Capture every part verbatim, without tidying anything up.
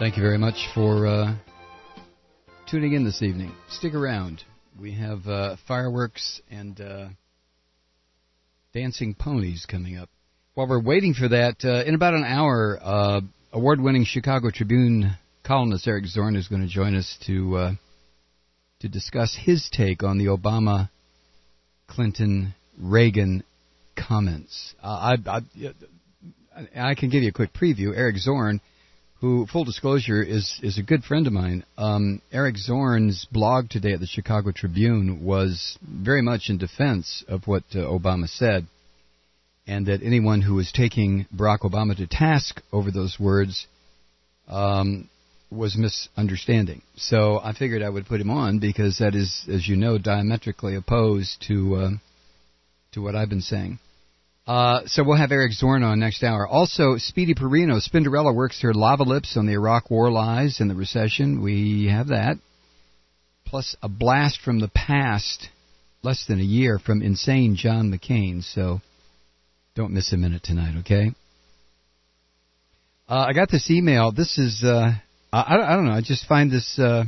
Thank you very much for uh, tuning in this evening. Stick around. We have uh, fireworks and uh, dancing ponies coming up. While we're waiting for that, uh, in about an hour, uh, award-winning Chicago Tribune columnist Eric Zorn is going to join us to uh, to discuss his take on the Obama, Clinton, Reagan comments. Uh, I, I, I can give you a quick preview. Eric Zorn, who, full disclosure, is, is a good friend of mine. Um, Eric Zorn's blog today at the Chicago Tribune was very much in defense of what uh, Obama said, and that anyone who was taking Barack Obama to task over those words um, was misunderstanding. So I figured I would put him on because that is, as you know, diametrically opposed to uh, to what I've been saying. Uh, so we'll have Eric Zorn on next hour. Also, Speedy Perino, Spinderella works her lava lips on the Iraq War lies and the recession. We have that. Plus a blast from the past, less than a year, from insane John McCain. So don't miss a minute tonight, okay? Uh, I got this email. This is, uh, I, I don't know, I just find this uh,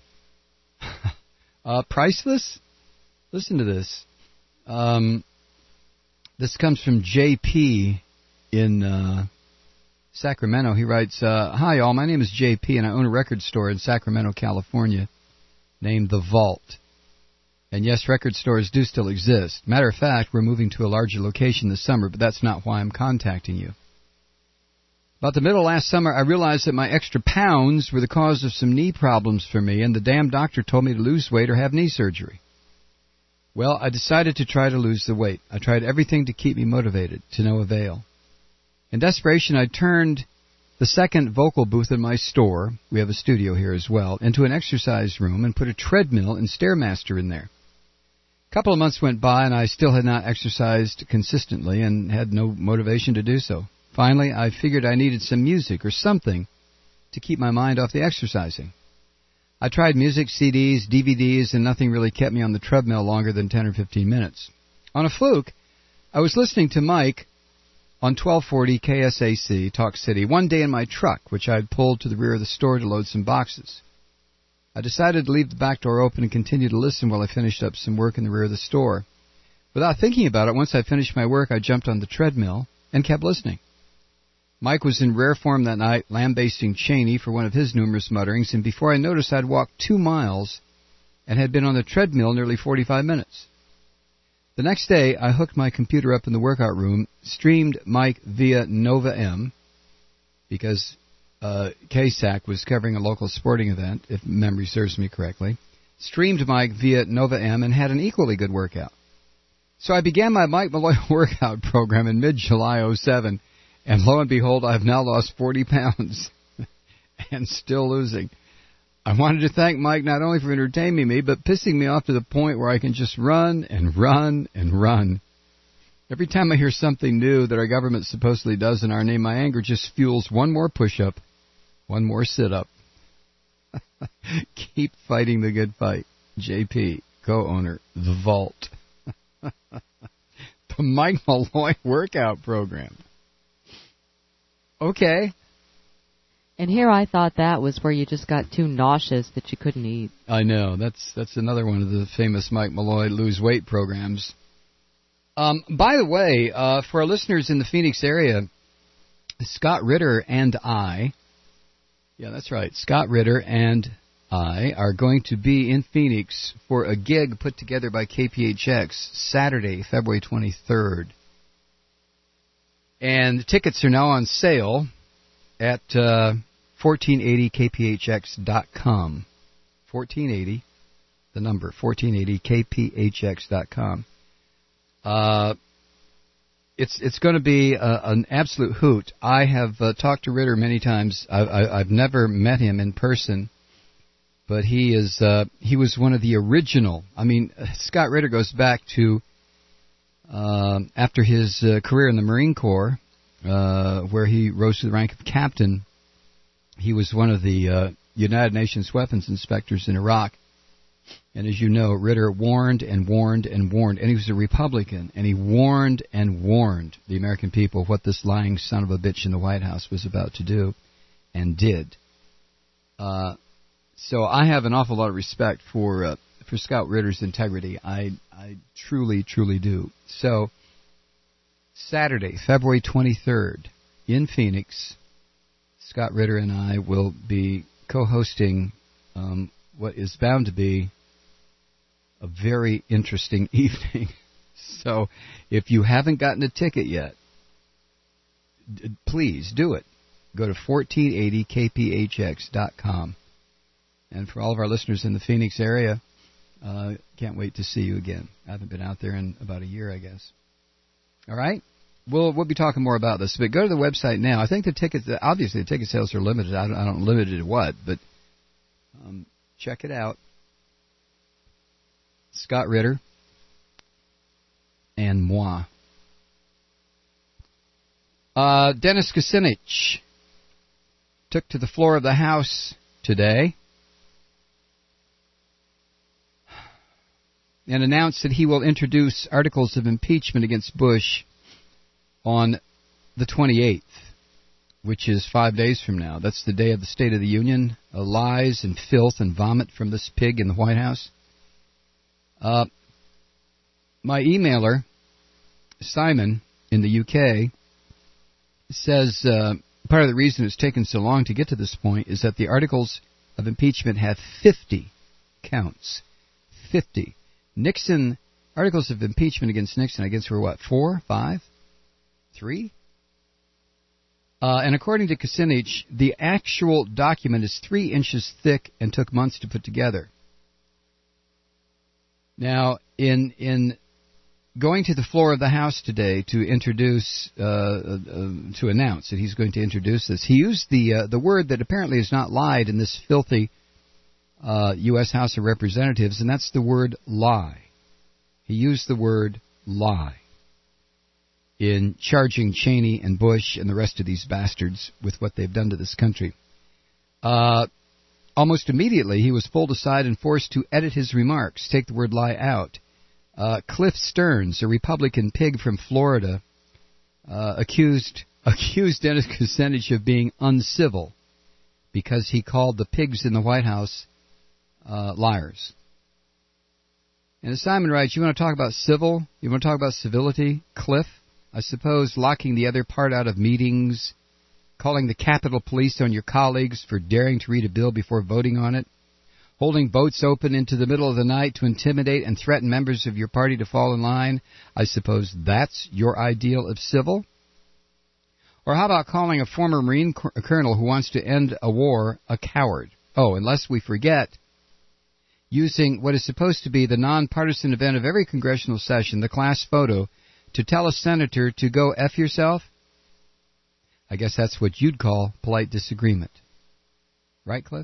uh, priceless. Listen to this. Um... This comes from J P in uh, Sacramento. He writes, uh, Hi, all. My name is J P, and I own a record store in Sacramento, California, named The Vault. And yes, record stores do still exist. Matter of fact, we're moving to a larger location this summer, but that's not why I'm contacting you. About the middle of last summer, I realized that my extra pounds were the cause of some knee problems for me, and the damn doctor told me to lose weight or have knee surgery. Well, I decided to try to lose the weight. I tried everything to keep me motivated, to no avail. In desperation, I turned the second vocal booth in my store, we have a studio here as well, into an exercise room and put a treadmill and Stairmaster in there. A couple of months went by and I still had not exercised consistently and had no motivation to do so. Finally, I figured I needed some music or something to keep my mind off the exercising. I tried music, C Ds, D V Ds, and nothing really kept me on the treadmill longer than ten or fifteen minutes. On a fluke, I was listening to Mike on twelve forty K S A C, Talk City, one day in my truck, which I had pulled to the rear of the store to load some boxes. I decided to leave the back door open and continue to listen while I finished up some work in the rear of the store. Without thinking about it, once I finished my work, I jumped on the treadmill and kept listening. Mike was in rare form that night, lambasting Cheney for one of his numerous mutterings, and before I noticed, I'd walked two miles and had been on the treadmill nearly forty-five minutes. The next day, I hooked my computer up in the workout room, streamed Mike via Nova M, because uh, K S A C was covering a local sporting event, if memory serves me correctly, streamed Mike via Nova M, and had an equally good workout. So I began my Mike Malloy workout program in mid-July oh seven, and lo and behold, I've now lost forty pounds and still losing. I wanted to thank Mike not only for entertaining me, but pissing me off to the point where I can just run and run and run. Every time I hear something new that our government supposedly does in our name, my anger just fuels one more push-up, one more sit-up. Keep fighting the good fight. J P, co-owner, The Vault. The Mike Malloy workout program. Okay. And here I thought that was where you just got too nauseous that you couldn't eat. I know. That's that's another one of the famous Mike Malloy lose weight programs. Um, by the way, uh, for our listeners in the Phoenix area, Scott Ritter and I, yeah, that's right, Scott Ritter and I are going to be in Phoenix for a gig put together by K P H X Saturday, February twenty-third. And tickets are now on sale at uh, fourteen eighty K P H X dot com. fourteen eighty, the number, fourteen eighty K P H X dot com. Uh, it's it's going to be a, an absolute hoot. I have uh, talked to Ritter many times. I, I, I've never met him in person, but he is uh, he was one of the original. I mean, Scott Ritter goes back to Uh, after his uh, career in the Marine Corps, uh, where he rose to the rank of captain. He was one of the uh, United Nations weapons inspectors in Iraq. And as you know, Ritter warned and warned and warned, and he was a Republican, and he warned and warned the American people what this lying son of a bitch in the White House was about to do, and did. Uh, so I have an awful lot of respect for uh, for Scott Ritter's integrity. I I truly, truly do. So Saturday, February twenty-third, in Phoenix, Scott Ritter and I will be co-hosting um, what is bound to be a very interesting evening. So if you haven't gotten a ticket yet, d- please do it. Go to fourteen eighty K P H X dot com. And for all of our listeners in the Phoenix area, uh, can't wait to see you again. I haven't been out there in about a year, I guess. All right? We'll we'll be talking more about this, but go to the website now. I think the tickets, obviously the ticket sales are limited. I don't, I don't limit it to what, but um, check it out. Scott Ritter and moi. Uh, Dennis Kucinich took to the floor of the House today and announced that he will introduce articles of impeachment against Bush on the twenty-eighth, which is five days from now. That's the day of the State of the Union. Uh, lies and filth and vomit from this pig in the White House. Uh, my emailer, Simon, in the U K, says uh, part of the reason it's taken so long to get to this point is that the articles of impeachment have fifty counts. fifty. Nixon, articles of impeachment against Nixon, I guess were what, four, five? Three? Uh, and according to Kucinich, the actual document is three inches thick and took months to put together. Now, in in going to the floor of the House today to introduce, uh, uh, to announce that he's going to introduce this, he used the uh, the word that apparently is not lied in this filthy uh, U S House of Representatives, and that's the word lie. He used the word lie in charging Cheney and Bush and the rest of these bastards with what they've done to this country. Uh, almost immediately, he was pulled aside and forced to edit his remarks, take the word lie out. Uh, Cliff Stearns, a Republican pig from Florida, uh, accused accused Dennis Kucinich of being uncivil because he called the pigs in the White House uh, liars. And as Simon writes, you want to talk about civil? You want to talk about civility? Cliff? I suppose locking the other part out of meetings, calling the Capitol Police on your colleagues for daring to read a bill before voting on it, holding votes open into the middle of the night to intimidate and threaten members of your party to fall in line. I suppose that's your ideal of civil? Or how about calling a former Marine colonel who wants to end a war a coward? Oh, and lest we forget, using what is supposed to be the nonpartisan event of every congressional session, the class photo, to tell a senator to go F yourself? I guess that's what you'd call polite disagreement. Right, Cliff?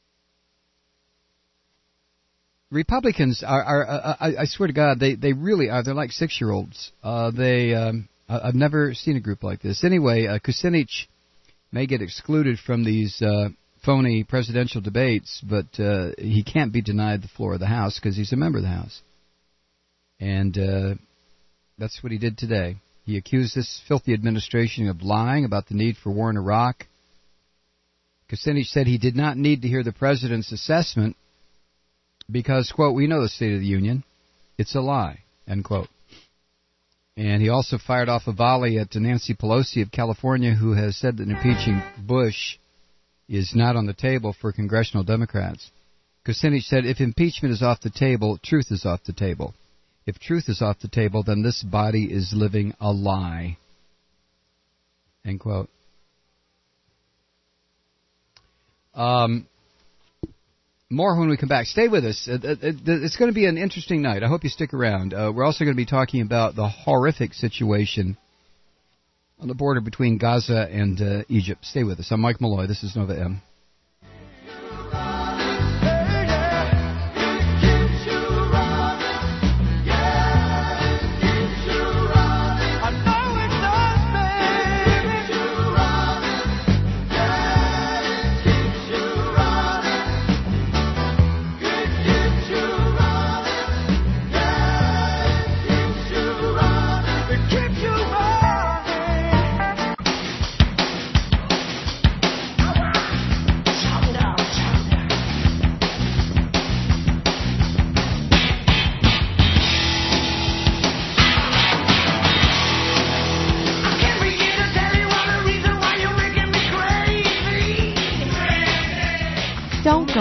Republicans are, are uh, I, I swear to God, they, they really are. They're like six-year-olds. Uh, they, um, I've never seen a group like this. Anyway, uh, Kucinich may get excluded from these uh, phony presidential debates, but uh, he can't be denied the floor of the House because he's a member of the House. And uh, that's what he did today. He accused this filthy administration of lying about the need for war in Iraq. Kucinich said he did not need to hear the president's assessment because, quote, we know the State of the Union. It's a lie, end quote. And he also fired off a volley at Nancy Pelosi of California, who has said that impeaching Bush is not on the table for congressional Democrats. Kucinich said, if impeachment is off the table, truth is off the table. If truth is off the table, then this body is living a lie. End quote. Um, more when we come back. Stay with us. It's going to be an interesting night. I hope you stick around. Uh, we're also going to be talking about the horrific situation on the border between Gaza and uh, Egypt. Stay with us. I'm Mike Malloy. This is Nova M.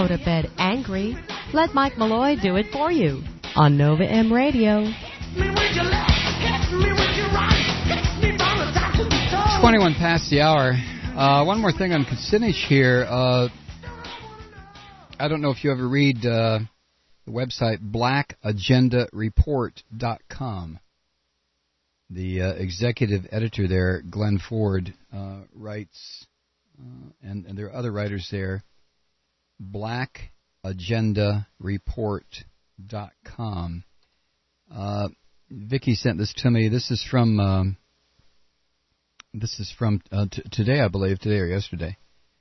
go to bed angry. Let Mike Malloy do it for you on Nova M Radio. twenty-one past the hour. Uh, one more thing on Kucinich here. Uh, I don't know if you ever read uh, the website black agenda report dot com. The uh, executive editor there, Glenn Ford, uh, writes, uh, and, and there are other writers there, black agenda report dot com. Uh, Vicky sent this to me. This is from um, this is from uh, t- today, I believe, today or yesterday.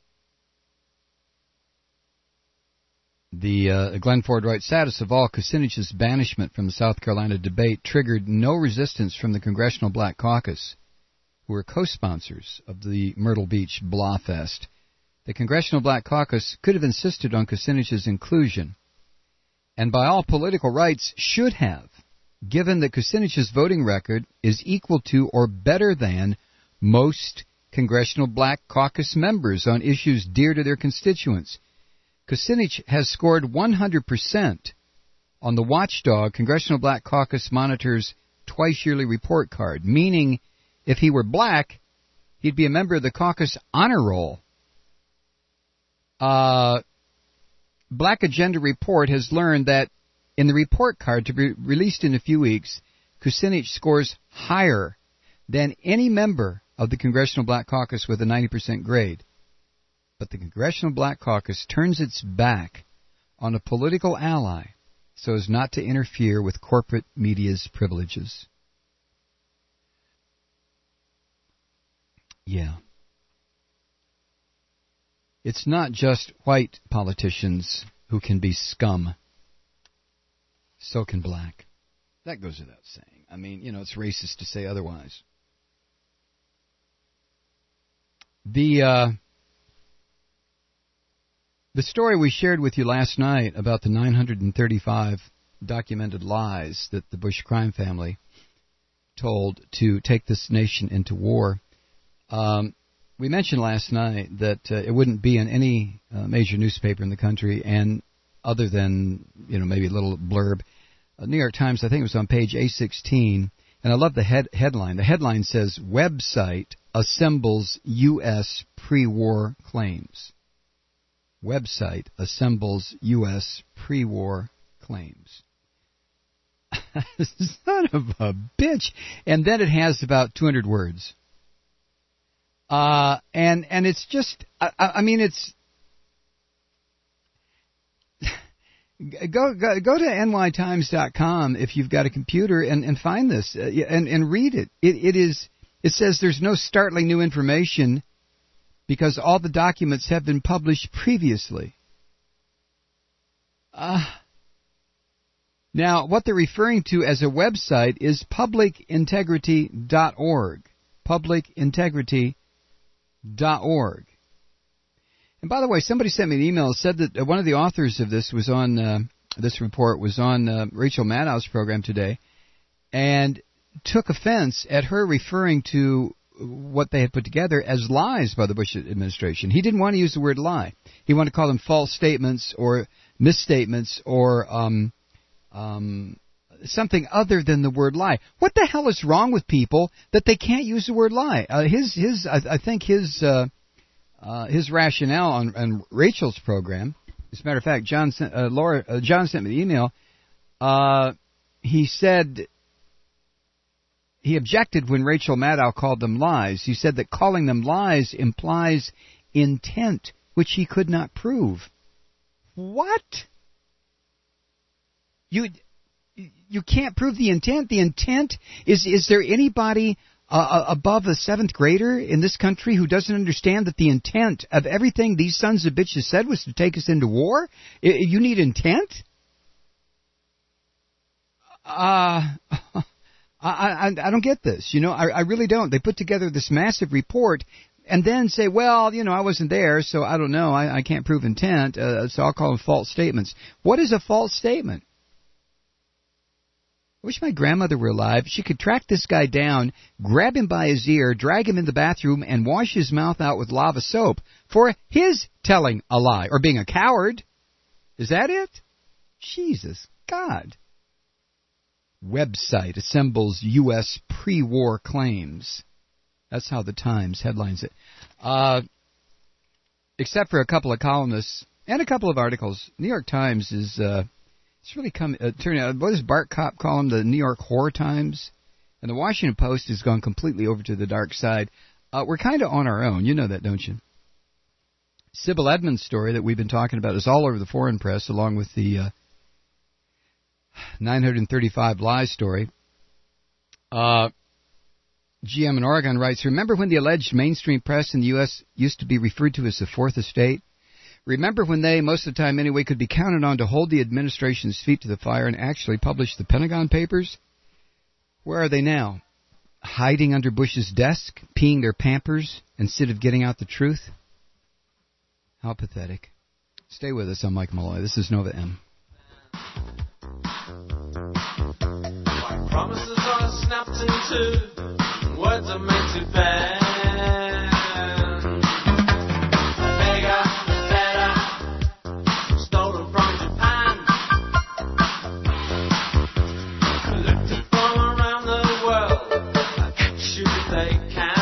The uh, Glenn Ford writes, saddest of all, Kucinich's banishment from the South Carolina debate triggered no resistance from the Congressional Black Caucus, who were co-sponsors of the Myrtle Beach Blah Fest. The Congressional Black Caucus could have insisted on Kucinich's inclusion, and by all political rights should have, given that Kucinich's voting record is equal to or better than most Congressional Black Caucus members on issues dear to their constituents. Kucinich has scored one hundred percent on the Watchdog Congressional Black Caucus Monitor's twice-yearly report card, meaning if he were black, he'd be a member of the caucus honor roll. Uh, Black Agenda Report has learned that in the report card to be released in a few weeks, Kucinich scores higher than any member of the Congressional Black Caucus with a ninety percent grade. But the Congressional Black Caucus turns its back on a political ally so as not to interfere with corporate media's privileges. Yeah. It's not just white politicians who can be scum. So can black. That goes without saying. I mean, you know, it's racist to say otherwise. The uh, the story we shared with you last night about the nine hundred thirty-five documented lies that the Bush crime family told to take this nation into war. Um, we mentioned last night that uh, it wouldn't be in any uh, major newspaper in the country, and other than, you know, maybe a little blurb, uh, New York Times, I think it was on page A sixteen, and I love the head headline. The headline says, website assembles U S pre-war claims. Website assembles U S pre-war claims. Son of a bitch. And then it has about two hundred words. Uh, and, and it's just, I, I mean, it's, go, go, go to N Y Times dot com if you've got a computer and, and find this, uh, and, and read it. It, it is, it says there's no startling new information because all the documents have been published previously. Uh, now, what they're referring to as a website is public integrity dot org. public integrity dot org. And by the way, somebody sent me an email that said that one of the authors of this was on uh, this report was on uh, Rachel Maddow's program today, and took offense at her referring to what they had put together as lies by the Bush administration. He didn't want to use the word lie. He wanted to call them false statements or misstatements or um, um, something other than the word lie. What the hell is wrong with people that they can't use the word lie? Uh, his, his, I, I think his, uh, uh, his rationale on, on Rachel's program. As a matter of fact, John sent, uh, Laura, uh, John sent me the email. Uh, he said. He objected when Rachel Maddow called them lies. He said that calling them lies implies intent, which he could not prove. What? You you can't prove the intent. The intent is is there anybody uh, above a seventh grader in this country who doesn't understand that the intent of everything these sons of bitches said was to take us into war? You need intent? Uh I, I, I don't get this. You know, I, I really don't. They put together this massive report and then say, well, you know, I wasn't there, so I don't know. I, I can't prove intent, uh, so I'll call them false statements. What is a false statement? I wish my grandmother were alive. She could track this guy down, grab him by his ear, drag him in the bathroom, and wash his mouth out with lava soap for his telling a lie or being a coward. Is that it? Jesus God. Website assembles U S pre-war claims. That's how the Times headlines it. Uh, except for a couple of columnists and a couple of articles, New York Times is uh, it's really come uh, turning out. What does Bart Kopp call them? The New York Horror Times, and the Washington Post has gone completely over to the dark side. Uh, we're kind of on our own. You know that, don't you? Sybil Edmonds' story that we've been talking about is all over the foreign press, along with the uh, nine thirty-five Lies story. Uh, G M in Oregon writes, remember when the alleged mainstream press in the U S used to be referred to as the Fourth Estate? Remember when they, most of the time anyway, could be counted on to hold the administration's feet to the fire and actually publish the Pentagon Papers? Where are they now? Hiding under Bush's desk, peeing their Pampers, instead of getting out the truth? How pathetic. Stay with us. I'm Mike Malloy. This is Nova M. My promises are snapped in two, words are meant to bend. Bigger, better, stolen from Japan. Collected from around the world, I catch you if they can.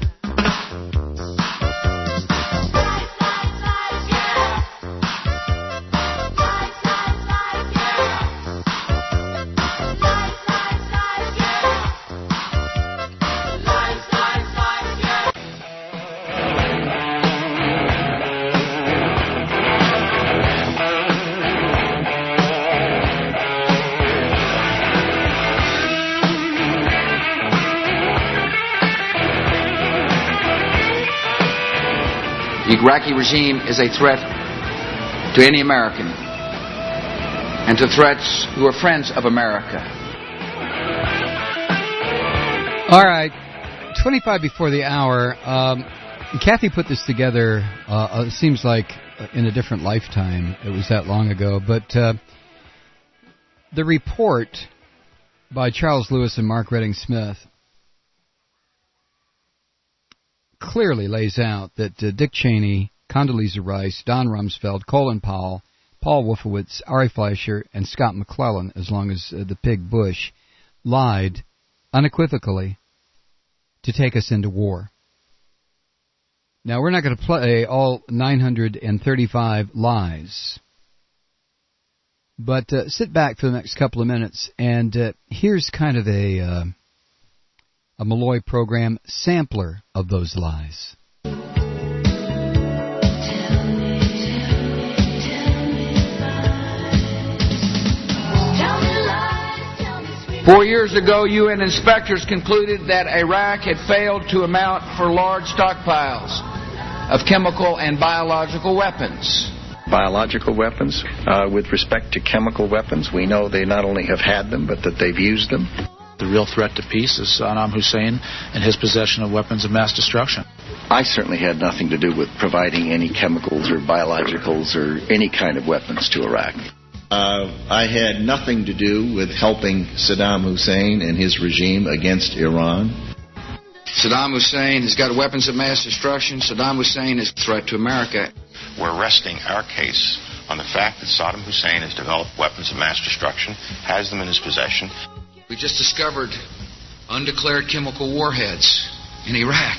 The Iraqi regime is a threat to any American and to threats who are friends of America. All right, twenty-five before the hour. Um, Kathy put this together, uh, it seems like in a different lifetime. It was that long ago. But uh, the report by Charles Lewis and Mark Redding Smith clearly lays out that uh, Dick Cheney, Condoleezza Rice, Don Rumsfeld, Colin Powell, Paul Wolfowitz, Ari Fleischer, and Scott McClellan, as long as uh, the pig Bush, lied unequivocally to take us into war. Now, we're not going to play all nine hundred thirty-five lies, but uh, sit back for the next couple of minutes, and uh, here's kind of a... Uh, a Malloy program sampler of those lies. Four years ago, U N inspectors concluded that Iraq had failed to amount for large stockpiles of chemical and biological weapons. Biological weapons, uh, with respect to chemical weapons, we know they not only have had them, but that they've used them. The real threat to peace is Saddam Hussein and his possession of weapons of mass destruction. I certainly had nothing to do with providing any chemicals or biologicals or any kind of weapons to Iraq. Uh, I had nothing to do with helping Saddam Hussein and his regime against Iran. Saddam Hussein has got weapons of mass destruction. Saddam Hussein is a threat to America. We're resting our case on the fact that Saddam Hussein has developed weapons of mass destruction, has them in his possession. We just discovered undeclared chemical warheads in Iraq.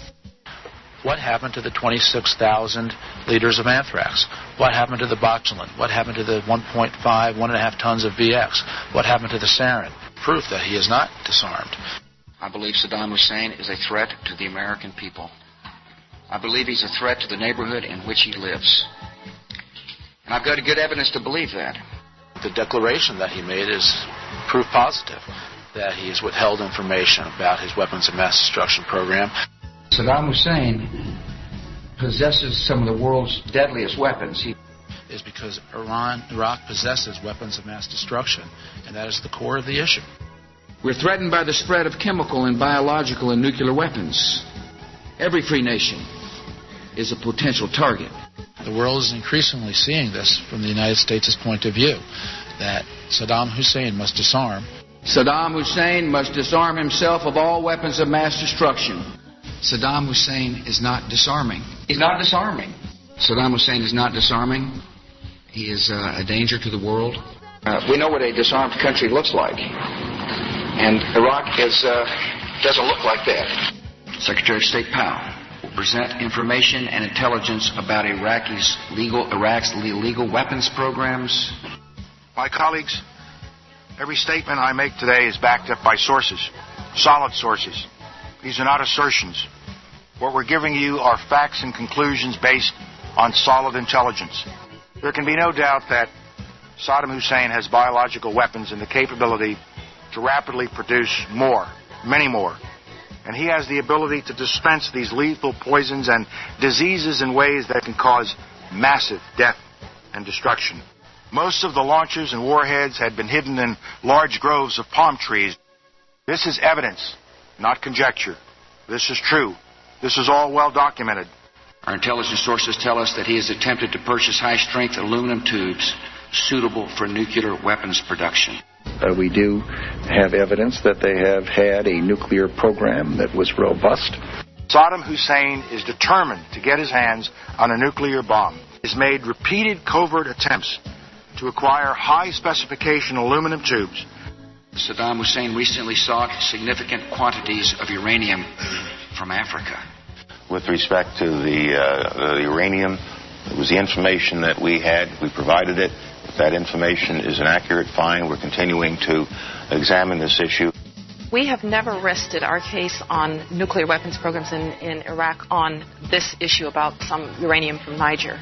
What happened to the twenty-six thousand liters of anthrax? What happened to the botulinum? What happened to the one point five, one point five tons of V X? What happened to the sarin? Proof that he is not disarmed. I believe Saddam Hussein is a threat to the American people. I believe he's a threat to the neighborhood in which he lives. And I've got good evidence to believe that. The declaration that he made is proof positive that he has withheld information about his weapons of mass destruction program. Saddam Hussein possesses some of the world's deadliest weapons. He is because Iran, Iraq possesses weapons of mass destruction, and that is the core of the issue. We're threatened by the spread of chemical and biological and nuclear weapons. Every free nation is a potential target. The world is increasingly seeing this from the United States' point of view, that Saddam Hussein must disarm. Saddam Hussein must disarm himself of all weapons of mass destruction. Saddam Hussein is not disarming. He's not disarming. Saddam Hussein is not disarming. He is uh, a danger to the world. Uh, we know what a disarmed country looks like, and Iraq is, uh, doesn't look like that. Secretary of State Powell will present information and intelligence about Iraq's legal, Iraq's illegal weapons programs. My colleagues, every statement I make today is backed up by sources, solid sources. These are not assertions. What we're giving you are facts and conclusions based on solid intelligence. There can be no doubt that Saddam Hussein has biological weapons and the capability to rapidly produce more, many more. And he has the ability to dispense these lethal poisons and diseases in ways that can cause massive death and destruction. Most of the launchers and warheads had been hidden in large groves of palm trees. This is evidence, not conjecture. This is true. This is all well documented. Our intelligence sources tell us that he has attempted to purchase high-strength aluminum tubes suitable for nuclear weapons production. Uh, we do have evidence that they have had a nuclear program that was robust. Saddam Hussein is determined to get his hands on a nuclear bomb. He has made repeated covert attempts to acquire high-specification aluminum tubes. Saddam Hussein recently sought significant quantities of uranium from Africa. With respect to the, uh, the uranium, it was the information that we had. We provided it. If that information is an accurate find, we're continuing to examine this issue. We have never rested our case on nuclear weapons programs in, in Iraq on this issue about some uranium from Niger.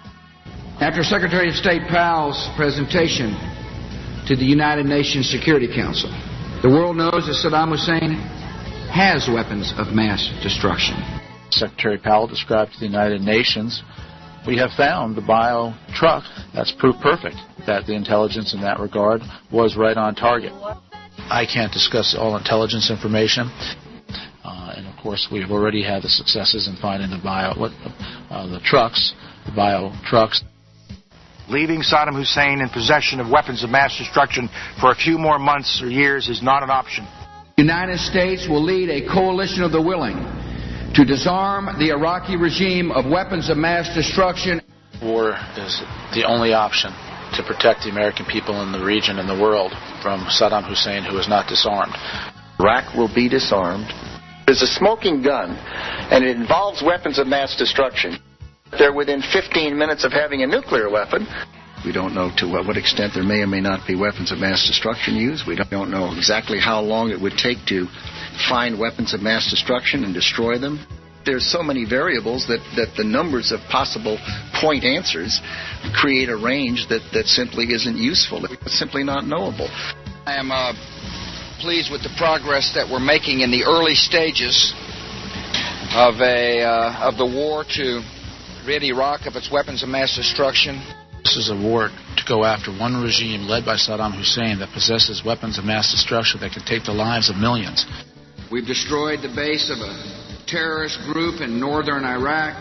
After Secretary of State Powell's presentation to the United Nations Security Council, the world knows that Saddam Hussein has weapons of mass destruction. Secretary Powell described to the United Nations, we have found the bio truck. That's proof perfect that the intelligence in that regard was right on target. I can't discuss all intelligence information. Uh, and, of course, we've already had the successes in finding the bio, what, uh, the trucks, the bio trucks. Leaving Saddam Hussein in possession of weapons of mass destruction for a few more months or years is not an option. The United States will lead a coalition of the willing to disarm the Iraqi regime of weapons of mass destruction. War is the only option to protect the American people in the region and the world from Saddam Hussein, who is not disarmed. Iraq will be disarmed. There's a smoking gun, and it involves weapons of mass destruction. They're within fifteen minutes of having a nuclear weapon. We don't know to what extent there may or may not be weapons of mass destruction used. We don't know exactly how long it would take to find weapons of mass destruction and destroy them. There's so many variables that, that the numbers of possible point answers create a range that, that simply isn't useful. It's simply not knowable. I am uh, pleased with the progress that we're making in the early stages of a uh, of the war to rid Iraq of its weapons of mass destruction. This is a war to go after one regime led by Saddam Hussein that possesses weapons of mass destruction that can take the lives of millions. We've destroyed the base of a terrorist group in northern Iraq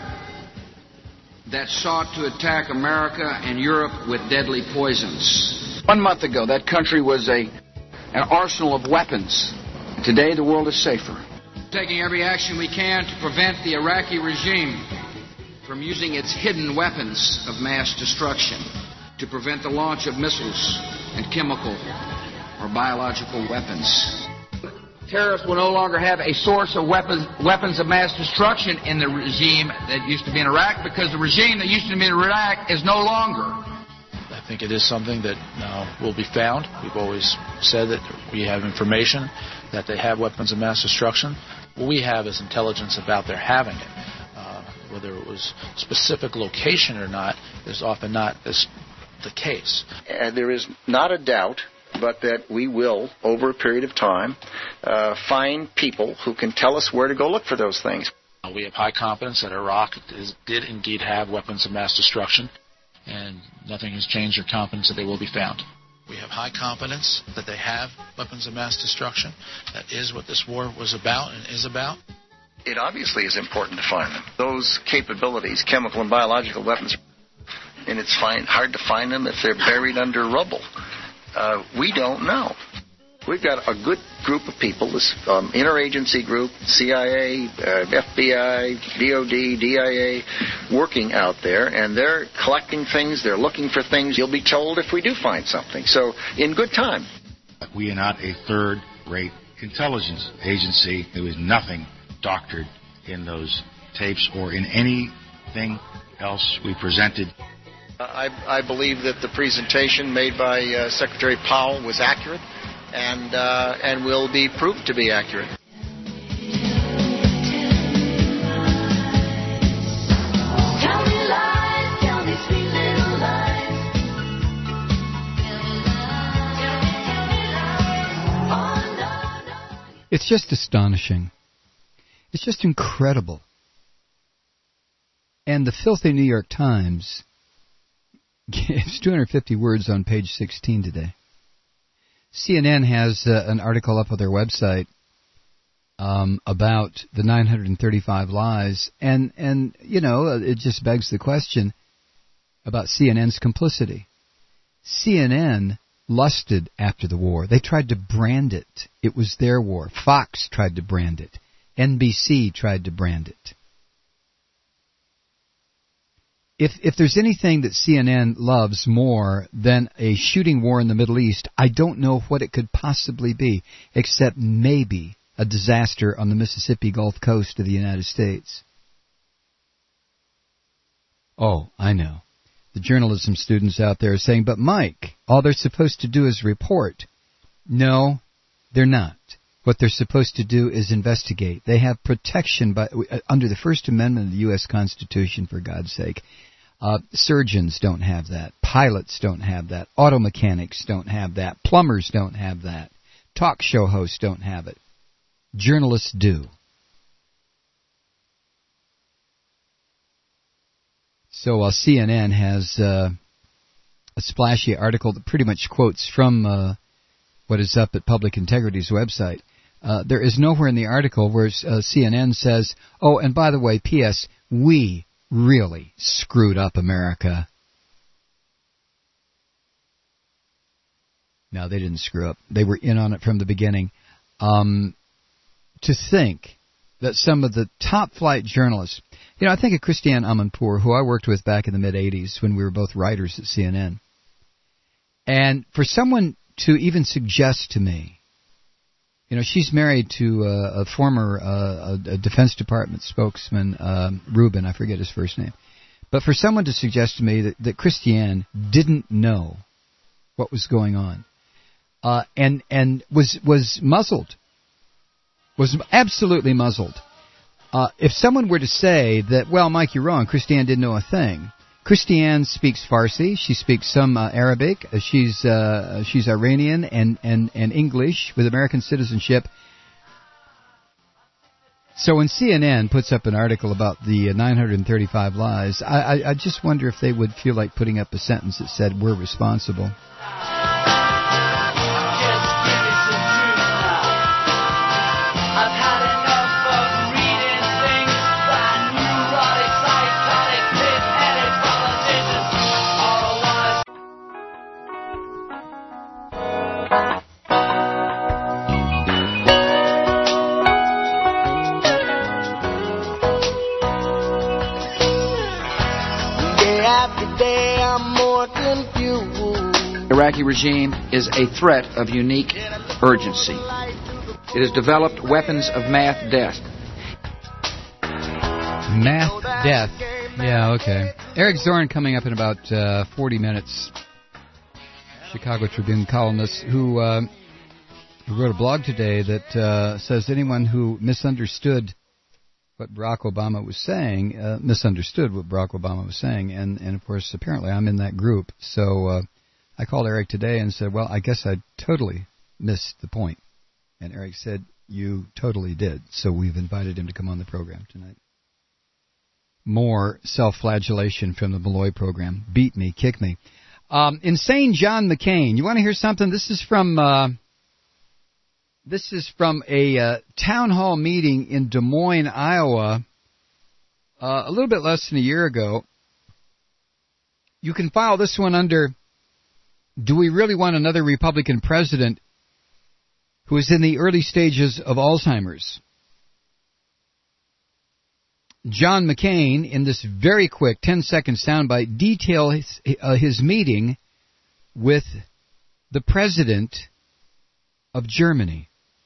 that sought to attack America and Europe with deadly poisons. One month ago, that country was a an arsenal of weapons. Today, the world is safer. Taking every action we can to prevent the Iraqi regime from using its hidden weapons of mass destruction, to prevent the launch of missiles and chemical or biological weapons. Terrorists will no longer have a source of weapons, weapons of mass destruction in the regime that used to be in Iraq, because the regime that used to be in Iraq is no longer. I think it is something that uh, will be found. We've always said that we have information that they have weapons of mass destruction. What we have is intelligence about their having it. Whether it was specific location or not is often not as the case. And there is not a doubt, but that we will, over a period of time, uh, find people who can tell us where to go look for those things. We have high confidence that Iraq is, did indeed have weapons of mass destruction, and nothing has changed our confidence that they will be found. We have high confidence that they have weapons of mass destruction. That is what this war was about and is about. It obviously is important to find them. Those capabilities, chemical and biological weapons, and it's fine, hard to find them if they're buried under rubble. Uh, we don't know. We've got a good group of people, this um, interagency group, C I A, uh, F B I, D O D, D I A, working out there, and they're collecting things, they're looking for things. You'll be told if we do find something. So, in good time. We are not a third-rate intelligence agency. There was nothing doctored in those tapes or in anything else we presented. Uh, I, I believe that the presentation made by uh, Secretary Powell was accurate and uh, and will be proved to be accurate. It's just astonishing. It's just incredible. And the filthy New York Times gives two hundred fifty words on page sixteen today. C N N has uh, an article up on their website um, about the nine hundred thirty-five lies, and, and, you know, it just begs the question about C N N's complicity. C N N lusted after the war. They tried to brand it. It was their war. Fox tried to brand it. N B C tried to brand it. If if there's anything that C N N loves more than a shooting war in the Middle East, I don't know what it could possibly be, except maybe a disaster on the Mississippi Gulf Coast of the United States. Oh, I know. The journalism students out there are saying, but Mike, all they're supposed to do is report. No, they're not. What they're supposed to do is investigate. They have protection by under the First Amendment of the U S Constitution, for God's sake. Uh, surgeons don't have that. Pilots don't have that. Auto mechanics don't have that. Plumbers don't have that. Talk show hosts don't have it. Journalists do. So uh, C N N has uh, a splashy article that pretty much quotes from uh, what is up at Public Integrity's website. Uh, there is nowhere in the article where uh, C N N says, oh, and by the way, P S, we really screwed up America. No, they didn't screw up. They were in on it from the beginning. Um, to think that some of the top-flight journalists, you know, I think of Christiane Amanpour, who I worked with back in the mid-eighties when we were both writers at C N N. And for someone to even suggest to me, you know, she's married to uh, a former uh, a Defense Department spokesman, uh, Rubin, I forget his first name. But for someone to suggest to me that, that Christiane didn't know what was going on uh, and and was was muzzled, was absolutely muzzled. Uh, if someone were to say that, well, Mike, you're wrong, Christiane didn't know a thing. Christiane speaks Farsi. She speaks some uh, Arabic. Uh, she's uh, she's Iranian and, and, and English with American citizenship. So when C N N puts up an article about the uh, nine hundred thirty-five lies, I, I, I just wonder if they would feel like putting up a sentence that said, we're responsible. The Iraqi regime is a threat of unique urgency. It has developed weapons of mass death. Mass death. Yeah, okay. Eric Zorn coming up in about uh, forty minutes. Chicago Tribune columnist who, uh, who wrote a blog today that uh, says anyone who misunderstood what Barack Obama was saying, uh, misunderstood what Barack Obama was saying, and, and of course, apparently I'm in that group. So uh, I called Eric today and said, well, I guess I totally missed the point. And Eric said, you totally did. So we've invited him to come on the program tonight. More self-flagellation from the Malloy program. Beat me, kick me. Um, Insane John McCain. You want to hear something? This is from... Uh, This is from a uh, town hall meeting in Des Moines, Iowa, uh, a little bit less than a year ago. You can file this one under, do we really want another Republican president who is in the early stages of Alzheimer's. John McCain, in this very quick ten-second soundbite, details his, uh, his meeting with the president of Germany.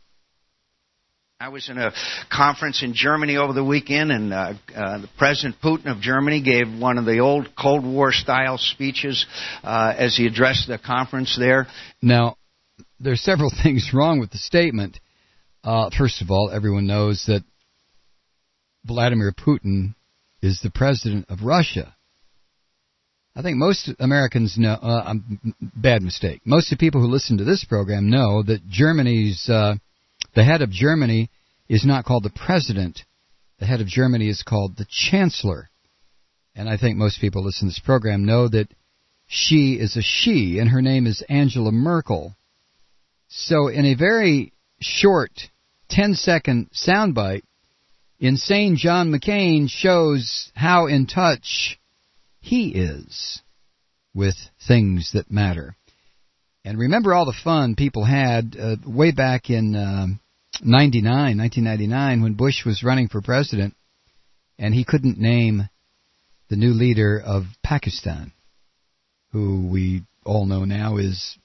I was in a conference in Germany over the weekend, and uh, uh, the President Putin of Germany gave one of the old Cold War-style speeches uh, as he addressed the conference there. Now, there are several things wrong with the statement. Uh, first of all, everyone knows that Vladimir Putin is the president of Russia. I think most Americans know, uh, um, bad mistake, most of the people who listen to this program know that Germany's, uh, the head of Germany is not called the president. The head of Germany is called the chancellor. And I think most people who listen to this program know that she is a she, and her name is Angela Merkel. So in a very short ten-second soundbite, insane John McCain shows how in touch he is with things that matter. And remember all the fun people had uh, way back in uh, ninety-nine, nineteen ninety-nine, when Bush was running for president, and he couldn't name the new leader of Pakistan, who we all know now is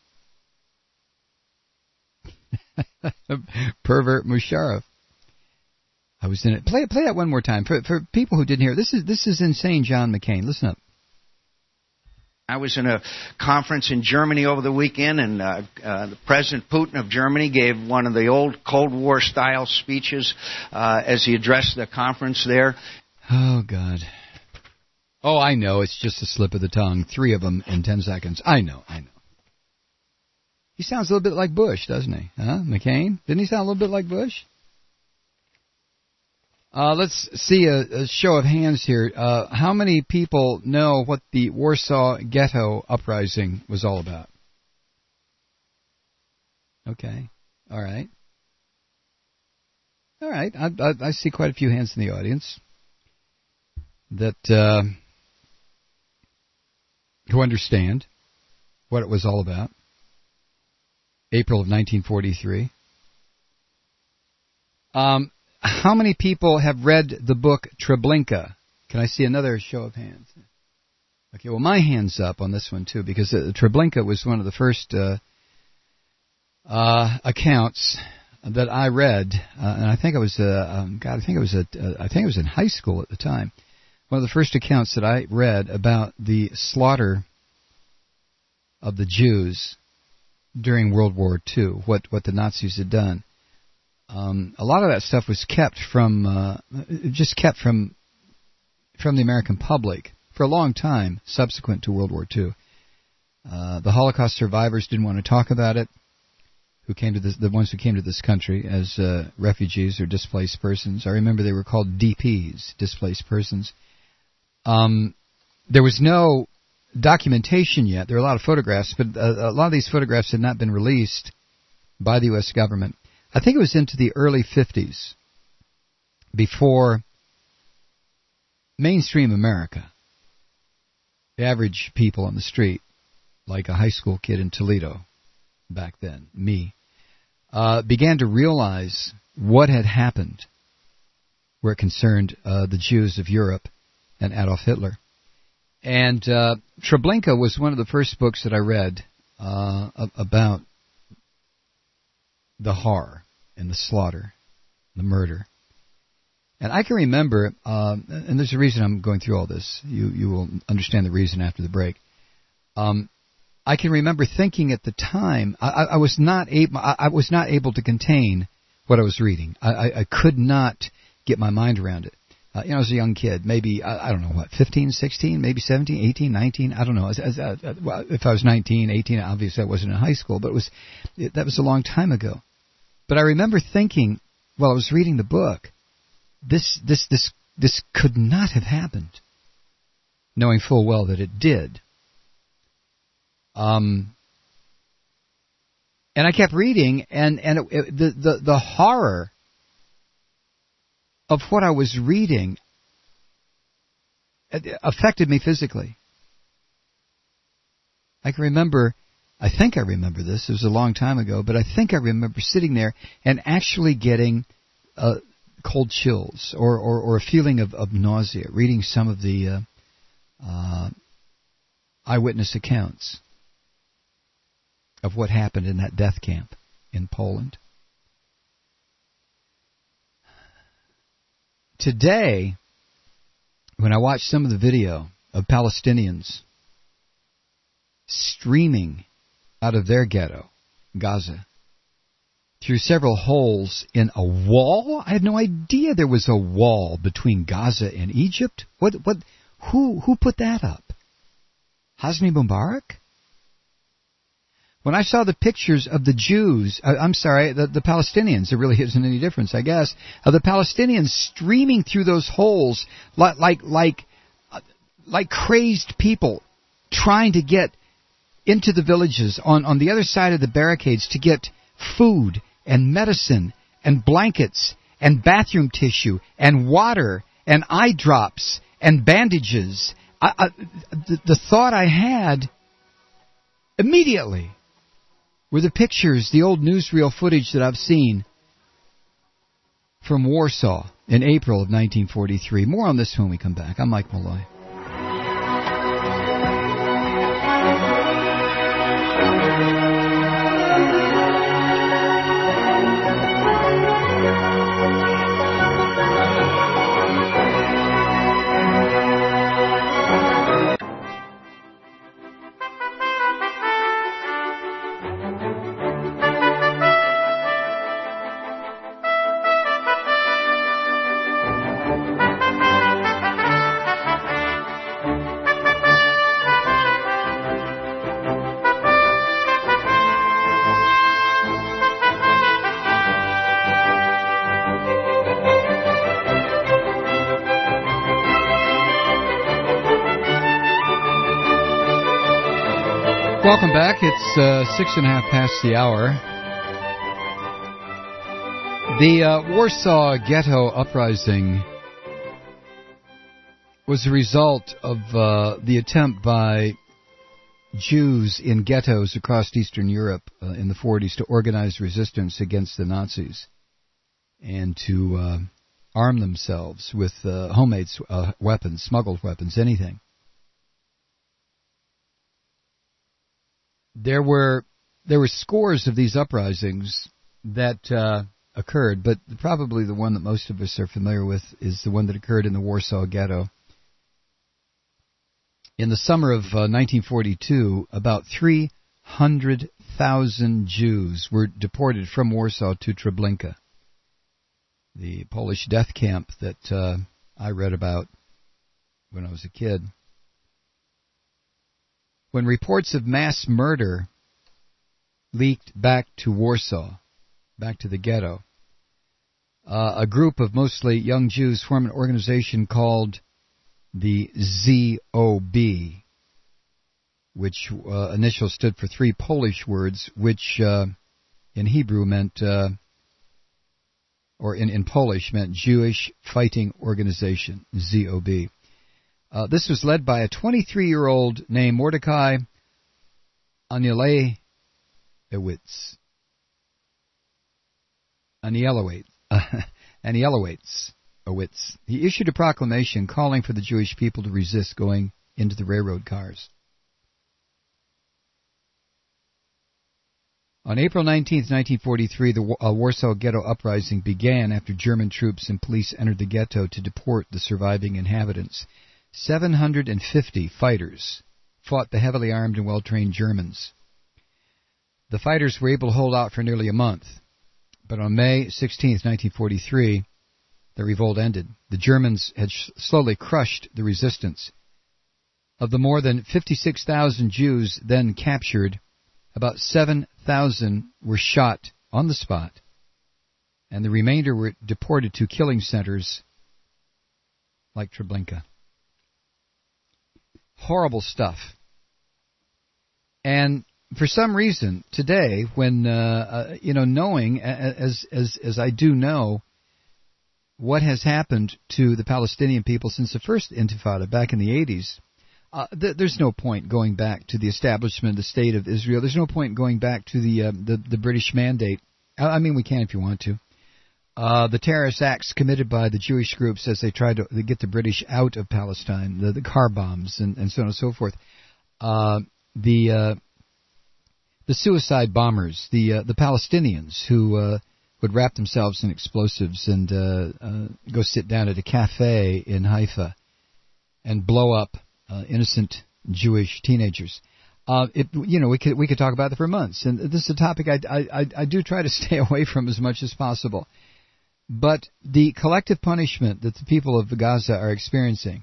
Pervert Musharraf. I was in it. Play play that one more time for for people who didn't hear. This is this is insane, John McCain. Listen up. I was in a conference in Germany over the weekend, and uh, uh, the President Putin of Germany gave one of the old Cold War-style speeches uh, as he addressed the conference there. Oh, God. Oh, I know. It's just a slip of the tongue. Three of them in ten seconds. I know, I know. He sounds a little bit like Bush, doesn't he? Huh, McCain? Didn't he sound a little bit like Bush? Uh, let's see a, a show of hands here. Uh, how many people know what the Warsaw Ghetto Uprising was all about? Okay. All right. All right. I, I, I see quite a few hands in the audience that uh, who understand what it was all about. April of nineteen forty-three. Um... How many people have read the book Treblinka? Can I see another show of hands? Okay, well, my hand's up on this one, too, because uh, Treblinka was one of the first uh, uh, accounts that I read, uh, and I think I was, uh, um, God, I think I was, at, uh, I think I was in high school at the time. One of the first accounts that I read about the slaughter of the Jews during World War Two, what what the Nazis had done. Um, a lot of that stuff was kept from, uh, just kept from, from the American public for a long time subsequent to World War Two. Uh, the Holocaust survivors didn't want to talk about it, who came to this, the ones who came to this country as uh, refugees or displaced persons. I remember they were called D Ps, displaced persons. Um, there was no documentation yet. There were a lot of photographs, but a, a lot of these photographs had not been released by the U S government. I think it was into the early fifties before mainstream America, the average people on the street, like a high school kid in Toledo back then, me, uh, began to realize what had happened where it concerned uh, the Jews of Europe and Adolf Hitler. And uh, Treblinka was one of the first books that I read uh, about the horror and the slaughter, the murder. And I can remember, um, and there's a reason I'm going through all this. You you will understand the reason after the break. Um, I can remember thinking at the time, I, I was not able, I, I was not able to contain what I was reading. I, I, I could not get my mind around it. Uh, you know, as a young kid, maybe, I, I don't know, what, fifteen, sixteen, maybe seventeen, eighteen, nineteen, I don't know. As, as, uh, well, if I was nineteen, eighteen, obviously I wasn't in high school, but it was it, that was a long time ago. But I remember thinking, while I was reading the book, this this this this could not have happened, knowing full well that it did. Um, and I kept reading, and and it, it, the the the horror of what I was reading affected me physically. I can remember I think I remember this. It was a long time ago, but I think I remember sitting there and actually getting uh, cold chills or, or, or a feeling of, of nausea, reading some of the uh, uh, eyewitness accounts of what happened in that death camp in Poland. Today, when I watch some of the video of Palestinians streaming out of their ghetto, Gaza, through several holes in a wall. I had no idea there was a wall between Gaza and Egypt. What? What? Who? Who put that up? Hosni Mubarak? When I saw the pictures of the Jews, uh, I'm sorry, the, the Palestinians, there really isn't any difference, I guess, of the Palestinians streaming through those holes like like like, uh, like crazed people trying to get into the villages on, on the other side of the barricades to get food and medicine and blankets and bathroom tissue and water and eye drops and bandages. I, I, the, the thought I had immediately were the pictures, the old newsreel footage that I've seen from Warsaw in April of nineteen forty-three. More on this when we come back. I'm Mike Malloy. Welcome back. It's uh, six and a half past the hour. The uh, Warsaw Ghetto Uprising was the result of uh, the attempt by Jews in ghettos across Eastern Europe uh, in the forties to organize resistance against the Nazis and to uh, arm themselves with uh, homemade uh, weapons, smuggled weapons, anything. There were there were scores of these uprisings that uh, occurred, but probably the one that most of us are familiar with is the one that occurred in the Warsaw Ghetto. In the summer of uh, nineteen forty-two, about three hundred thousand Jews were deported from Warsaw to Treblinka, the Polish death camp that uh, I read about when I was a kid. When reports of mass murder leaked back to Warsaw, back to the ghetto, uh, a group of mostly young Jews formed an organization called the Z O B, which uh, initials stood for three Polish words, which uh, in Hebrew meant, uh, or in, in Polish meant Jewish Fighting Organization, Z O B. Uh, this was led by a twenty-three-year-old named Mordecai Anielewicz. Anielewicz. Anielewicz. He issued a proclamation calling for the Jewish people to resist going into the railroad cars. On April nineteenth, nineteen forty-three, the uh, Warsaw Ghetto Uprising began after German troops and police entered the ghetto to deport the surviving inhabitants. seven hundred fifty fighters fought the heavily armed and well-trained Germans. The fighters were able to hold out for nearly a month, but on May sixteenth, nineteen forty-three, the revolt ended. The Germans had sh- slowly crushed the resistance. Of the more than fifty-six thousand Jews then captured, about seven thousand were shot on the spot, and the remainder were deported to killing centers like Treblinka. Horrible stuff. And for some reason, today, when, uh, uh, you know, knowing, as, as, as I do know, what has happened to the Palestinian people since the first Intifada back in the eighties, Uh, th- there's no point going back to the establishment of the State of Israel. There's no point going back to the uh, the, the British mandate. I, I mean, we can if you want to. Uh, the terrorist acts committed by the Jewish groups as they tried to they get the British out of Palestine, the, the car bombs and, and so on and so forth. Uh, the uh, the suicide bombers, the uh, the Palestinians who uh, would wrap themselves in explosives and uh, uh, go sit down at a cafe in Haifa and blow up uh, innocent Jewish teenagers. Uh, it, you know, we could we could talk about that for months, and this is a topic I, I, I do try to stay away from as much as possible. But the collective punishment that the people of Gaza are experiencing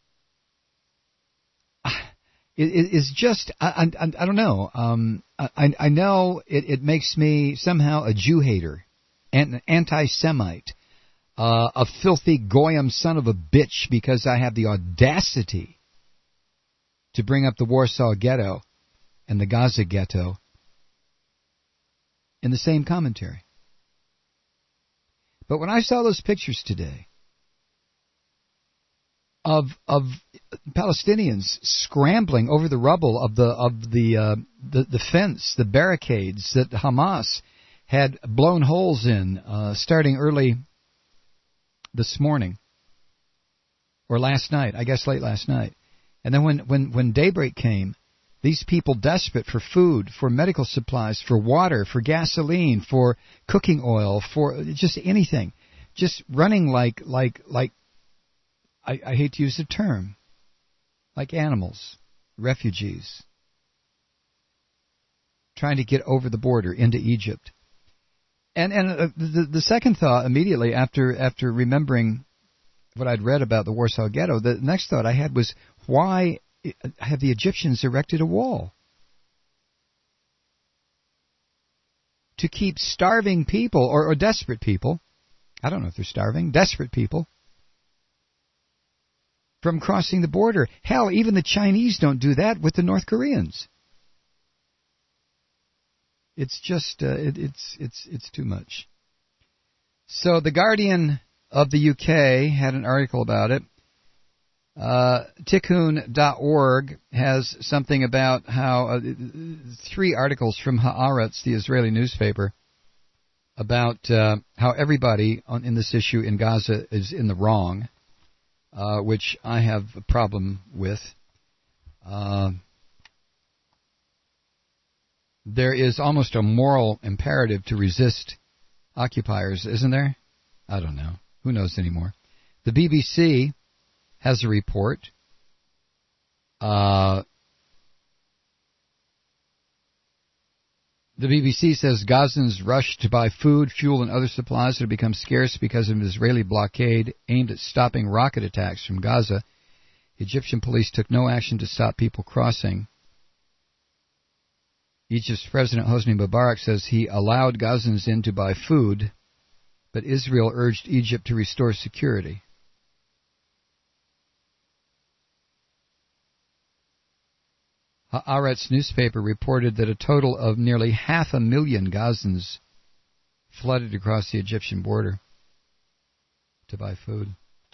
is just, I, I, I don't know. Um, I, I know it, it makes me somehow a Jew hater, an anti-Semite, uh, a filthy goyim son of a bitch because I have the audacity to bring up the Warsaw Ghetto and the Gaza Ghetto in the same commentary. But when I saw those pictures today of of Palestinians scrambling over the rubble of the of the uh, the, the fence, the barricades that Hamas had blown holes in, uh, starting early this morning or last night, I guess late last night, and then when when when daybreak came, these people desperate for food, for medical supplies, for water, for gasoline, for cooking oil, for just anything, just running like like like I, I hate to use the term, like animals, refugees, trying to get over the border into Egypt. And and uh, the the second thought immediately after after remembering what I'd read about the Warsaw Ghetto, the next thought I had was, why have the Egyptians erected a wall to keep starving people or, or desperate people? I don't know if they're starving, desperate people from crossing the border. Hell, even the Chinese don't do that with the North Koreans. It's just, uh, it, it's it's it's too much. So the Guardian of the U K had an article about it. Uh, Tikkun dot org has something about how uh, three articles from Haaretz, the Israeli newspaper, about uh, how everybody on, in this issue in Gaza is in the wrong, uh, which I have a problem with. Uh, there is almost a moral imperative to resist occupiers, isn't there? I don't know. Who knows anymore? The B B C has a report. Uh, the B B C says Gazans rush to buy food, fuel, and other supplies that have become scarce because of an Israeli blockade aimed at stopping rocket attacks from Gaza. Egyptian police took no action to stop people crossing. Egypt's President Hosni Mubarak says he allowed Gazans in to buy food, but Israel urged Egypt to restore security. Haaretz newspaper reported that a total of nearly half a million Gazans flooded across the Egyptian border to buy food.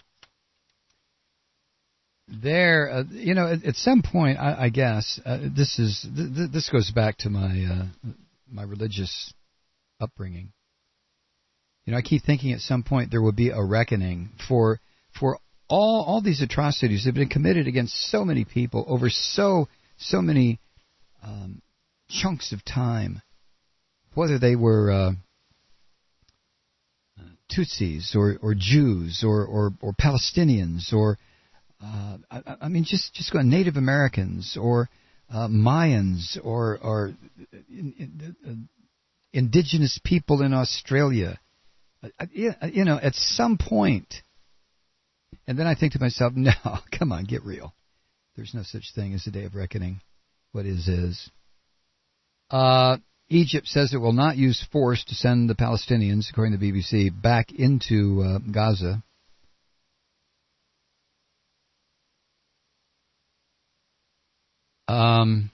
There, uh, you know, at, at some point, I, I guess uh, this is th- th- this goes back to my uh, my religious upbringing. You know, I keep thinking at some point there will be a reckoning for for all all these atrocities that have been committed against so many people over so so many um, chunks of time, whether they were uh, Tutsis or, or Jews or, or, or Palestinians or uh, I, I mean just just go Native Americans or uh, Mayans or or in, in, uh, indigenous people in Australia. Uh, you know, at some point, and then I think to myself, no, come on, get real. There's no such thing as a day of reckoning. What is, is. Uh, Egypt says it will not use force to send the Palestinians, according to the B B C, back into uh, Gaza. Um,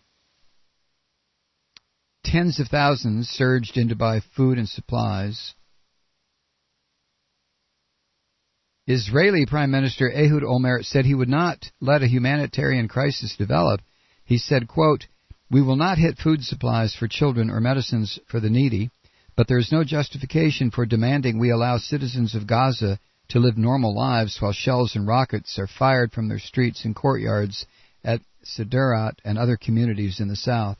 tens of thousands surged in to buy food and supplies. Israeli Prime Minister Ehud Olmert said he would not let a humanitarian crisis develop. He said, quote, "We will not hit food supplies for children or medicines for the needy, but there is no justification for demanding we allow citizens of Gaza to live normal lives while shells and rockets are fired from their streets and courtyards at Sderot and other communities in the south."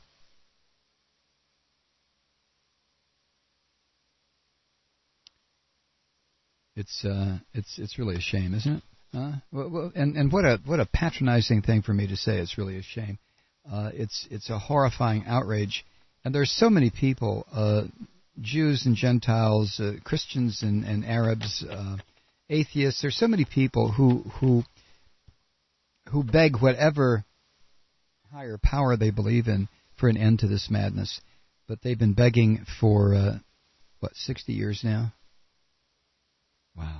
It's uh, it's it's really a shame, isn't it? Uh, well, well, and and what a what a patronizing thing for me to say. It's really a shame. Uh, it's it's a horrifying outrage, and there's so many people, uh, Jews and Gentiles, uh, Christians and, and Arabs, uh, atheists. There's so many people who who who beg whatever higher power they believe in for an end to this madness. But they've been begging for uh, what sixty years now. Wow.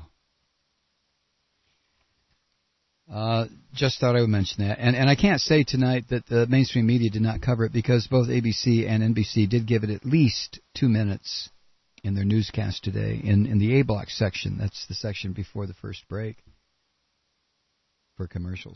Uh, just thought I would mention that. And and I can't say tonight that the mainstream media did not cover it because both A B C and N B C did give it at least two minutes in their newscast today in, in the A-block section. That's the section before the first break for commercials.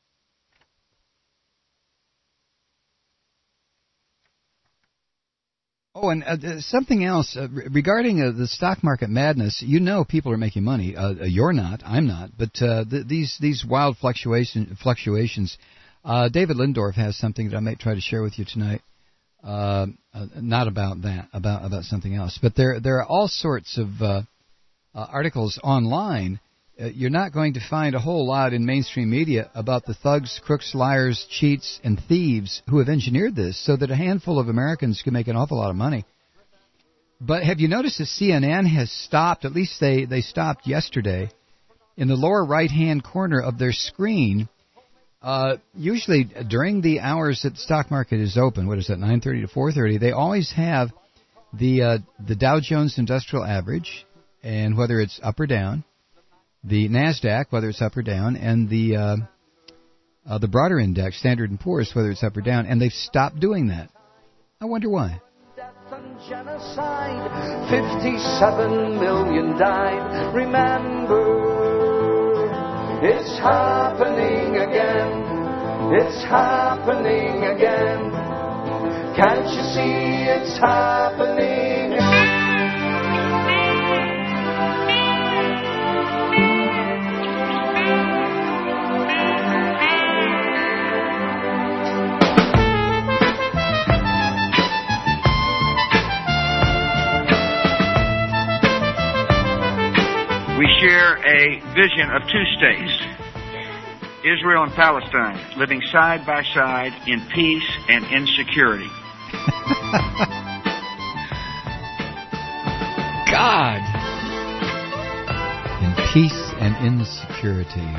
Oh, and uh, something else uh, regarding uh, the stock market madness. You know, people are making money. Uh, you're not. I'm not. But uh, th- these these wild fluctuation fluctuations. Uh, David Lindorf has something that I might try to share with you tonight. Uh, uh, not about that. About about something else. But there there are all sorts of uh, uh, articles online. Uh, you're not going to find a whole lot in mainstream media about the thugs, crooks, liars, cheats, and thieves who have engineered this so that a handful of Americans can make an awful lot of money. But have you noticed that C N N has stopped, at least they, they stopped yesterday, in the lower right-hand corner of their screen, uh, usually during the hours that the stock market is open, what is that, nine thirty to four thirty, they always have the uh, the Dow Jones Industrial Average, and whether it's up or down, the NASDAQ, whether it's up or down, and the uh, uh, the broader index, Standard and Poor's, whether it's up or down, and they've stopped doing that. I wonder why. Death and genocide, fifty-seven million died. Remember, it's happening again. It's happening again. Can't you see it's happening? We share a vision of two states, Israel and Palestine, living side by side in peace and in security. God! In peace and in security.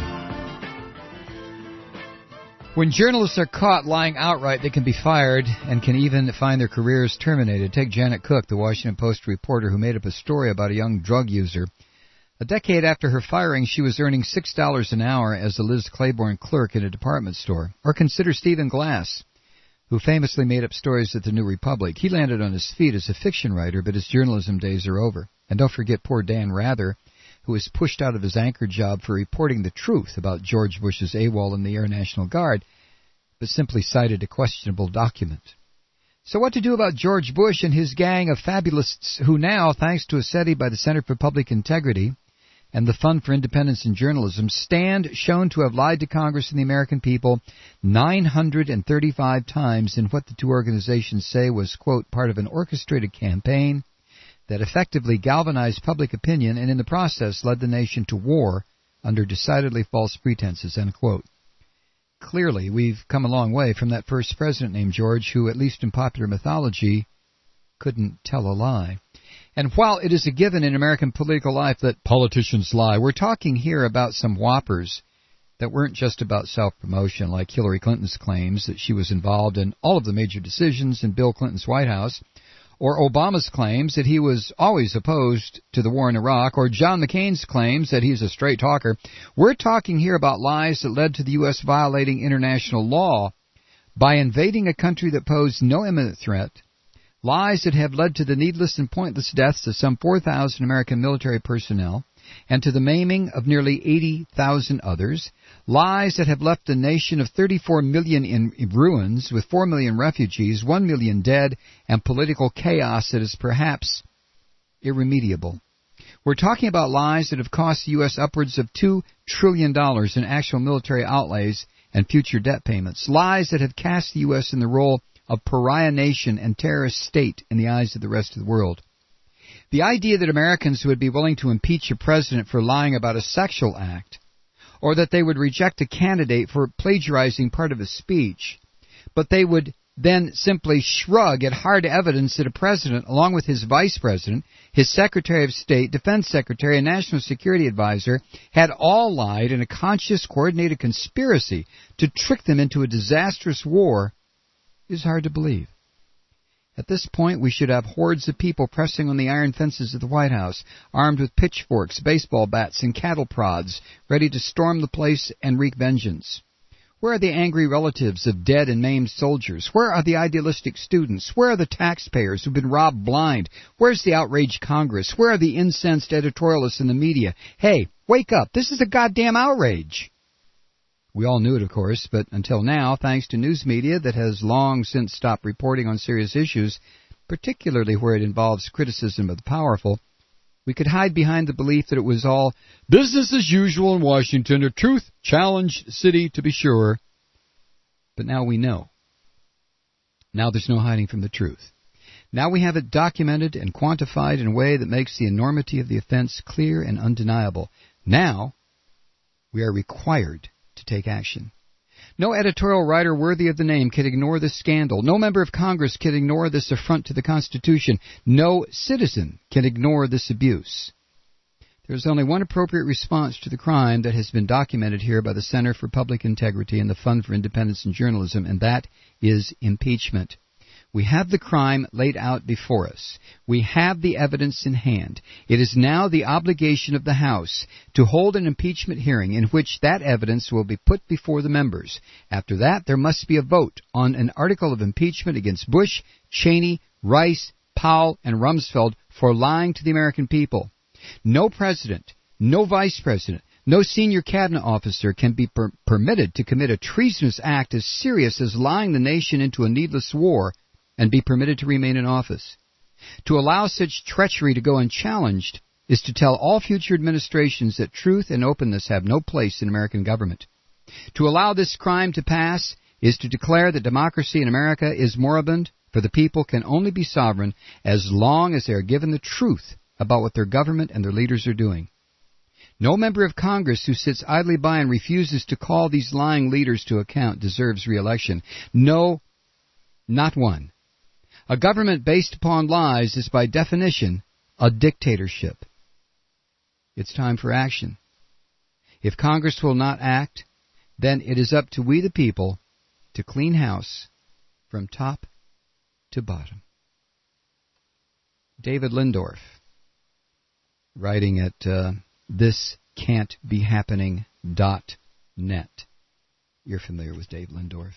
When journalists are caught lying outright, they can be fired and can even find their careers terminated. Take Janet Cook, the Washington Post reporter who made up a story about a young drug user. A decade after her firing, she was earning six dollars an hour as a Liz Claiborne clerk in a department store. Or consider Stephen Glass, who famously made up stories at the New Republic. He landed on his feet as a fiction writer, but his journalism days are over. And don't forget poor Dan Rather, who was pushed out of his anchor job for reporting the truth about George Bush's AWOL in the Air National Guard, but simply cited a questionable document. So what to do about George Bush and his gang of fabulists who now, thanks to a study by the Center for Public Integrity and the Fund for Independence in Journalism, stand shown to have lied to Congress and the American people nine hundred thirty-five times in what the two organizations say was, quote, part of an orchestrated campaign that effectively galvanized public opinion and in the process led the nation to war under decidedly false pretenses, end quote. Clearly, we've come a long way from that first president named George who, at least in popular mythology, couldn't tell a lie. And while it is a given in American political life that politicians lie, we're talking here about some whoppers that weren't just about self-promotion, like Hillary Clinton's claims that she was involved in all of the major decisions in Bill Clinton's White House, or Obama's claims that he was always opposed to the war in Iraq, or John McCain's claims that he's a straight talker. We're talking here about lies that led to the U S violating international law by invading a country that posed no imminent threat, lies that have led to the needless and pointless deaths of some four thousand American military personnel, and to the maiming of nearly eighty thousand others, lies that have left a nation of thirty-four million in ruins, with four million refugees, one million dead, and political chaos that is perhaps irremediable. We're talking about lies that have cost the U S upwards of two trillion dollars in actual military outlays and future debt payments. Lies that have cast the U S in the role of pariah nation and terrorist state in the eyes of the rest of the world. The idea that Americans would be willing to impeach a president for lying about a sexual act, or that they would reject a candidate for plagiarizing part of a speech, but they would then simply shrug at hard evidence that a president, along with his vice president, his secretary of state, defense secretary, and national security advisor, had all lied in a conscious, coordinated conspiracy to trick them into a disastrous war, is hard to believe. At this point, we should have hordes of people pressing on the iron fences of the White House, armed with pitchforks, baseball bats, and cattle prods, ready to storm the place and wreak vengeance. Where are the angry relatives of dead and maimed soldiers? Where are the idealistic students? Where are the taxpayers who've been robbed blind? Where's the outraged Congress? Where are the incensed editorialists in the media? Hey, wake up. This is a goddamn outrage. We all knew it, of course, but until now, thanks to news media that has long since stopped reporting on serious issues, particularly where it involves criticism of the powerful, we could hide behind the belief that it was all business as usual in Washington, a truth-challenged city to be sure. But now we know. Now there's no hiding from the truth. Now we have it documented and quantified in a way that makes the enormity of the offense clear and undeniable. Now we are required to take action. No editorial writer worthy of the name can ignore this scandal. No member of Congress can ignore this affront to the Constitution. No citizen can ignore this abuse. There is only one appropriate response to the crime that has been documented here by the Center for Public Integrity and the Fund for Independence in Journalism, and that is impeachment. We have the crime laid out before us. We have the evidence in hand. It is now the obligation of the House to hold an impeachment hearing in which that evidence will be put before the members. After that, there must be a vote on an article of impeachment against Bush, Cheney, Rice, Powell, and Rumsfeld for lying to the American people. No president, no vice president, no senior cabinet officer can be per- permitted to commit a treasonous act as serious as lying the nation into a needless war and be permitted to remain in office. To allow such treachery to go unchallenged is to tell all future administrations that truth and openness have no place in American government. To allow this crime to pass is to declare that democracy in America is moribund, for the people can only be sovereign as long as they are given the truth about what their government and their leaders are doing. No member of Congress who sits idly by and refuses to call these lying leaders to account deserves re-election. No, not one. A government based upon lies is by definition a dictatorship. It's time for action. If Congress will not act, then it is up to we the people to clean house from top to bottom. David Lindorf, writing at uh, this can't be happening dot net. You're familiar with Dave Lindorf.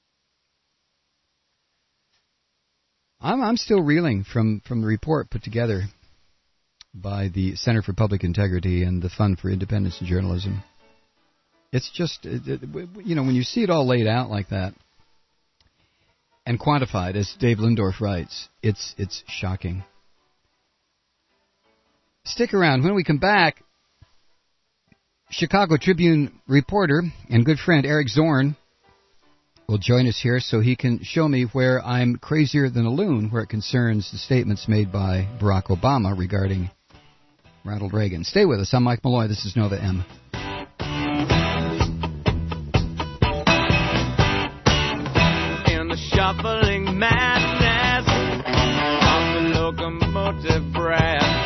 I'm, I'm still reeling from, from the report put together by the Center for Public Integrity and the Fund for Independence in Journalism. It's just, it, it, you know, when you see it all laid out like that and quantified, as Dave Lindorf writes, it's it's shocking. Stick around. When we come back, Chicago Tribune reporter and good friend Eric Zorn will join us here so he can show me where I'm crazier than a loon where it concerns the statements made by Barack Obama regarding Ronald Reagan. Stay with us. I'm Mike Malloy. This is Nova M. In the shuffling madness of the locomotive breath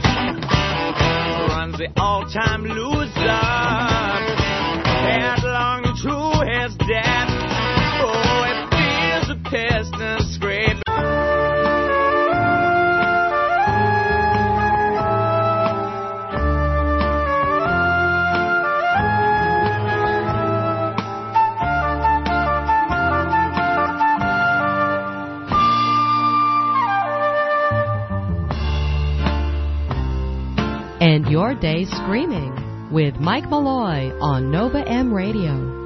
runs the all-time loser headlong to his death. Oh, it feels a piston scrape. And Start your day screaming with Mike Malloy on Nova M Radio.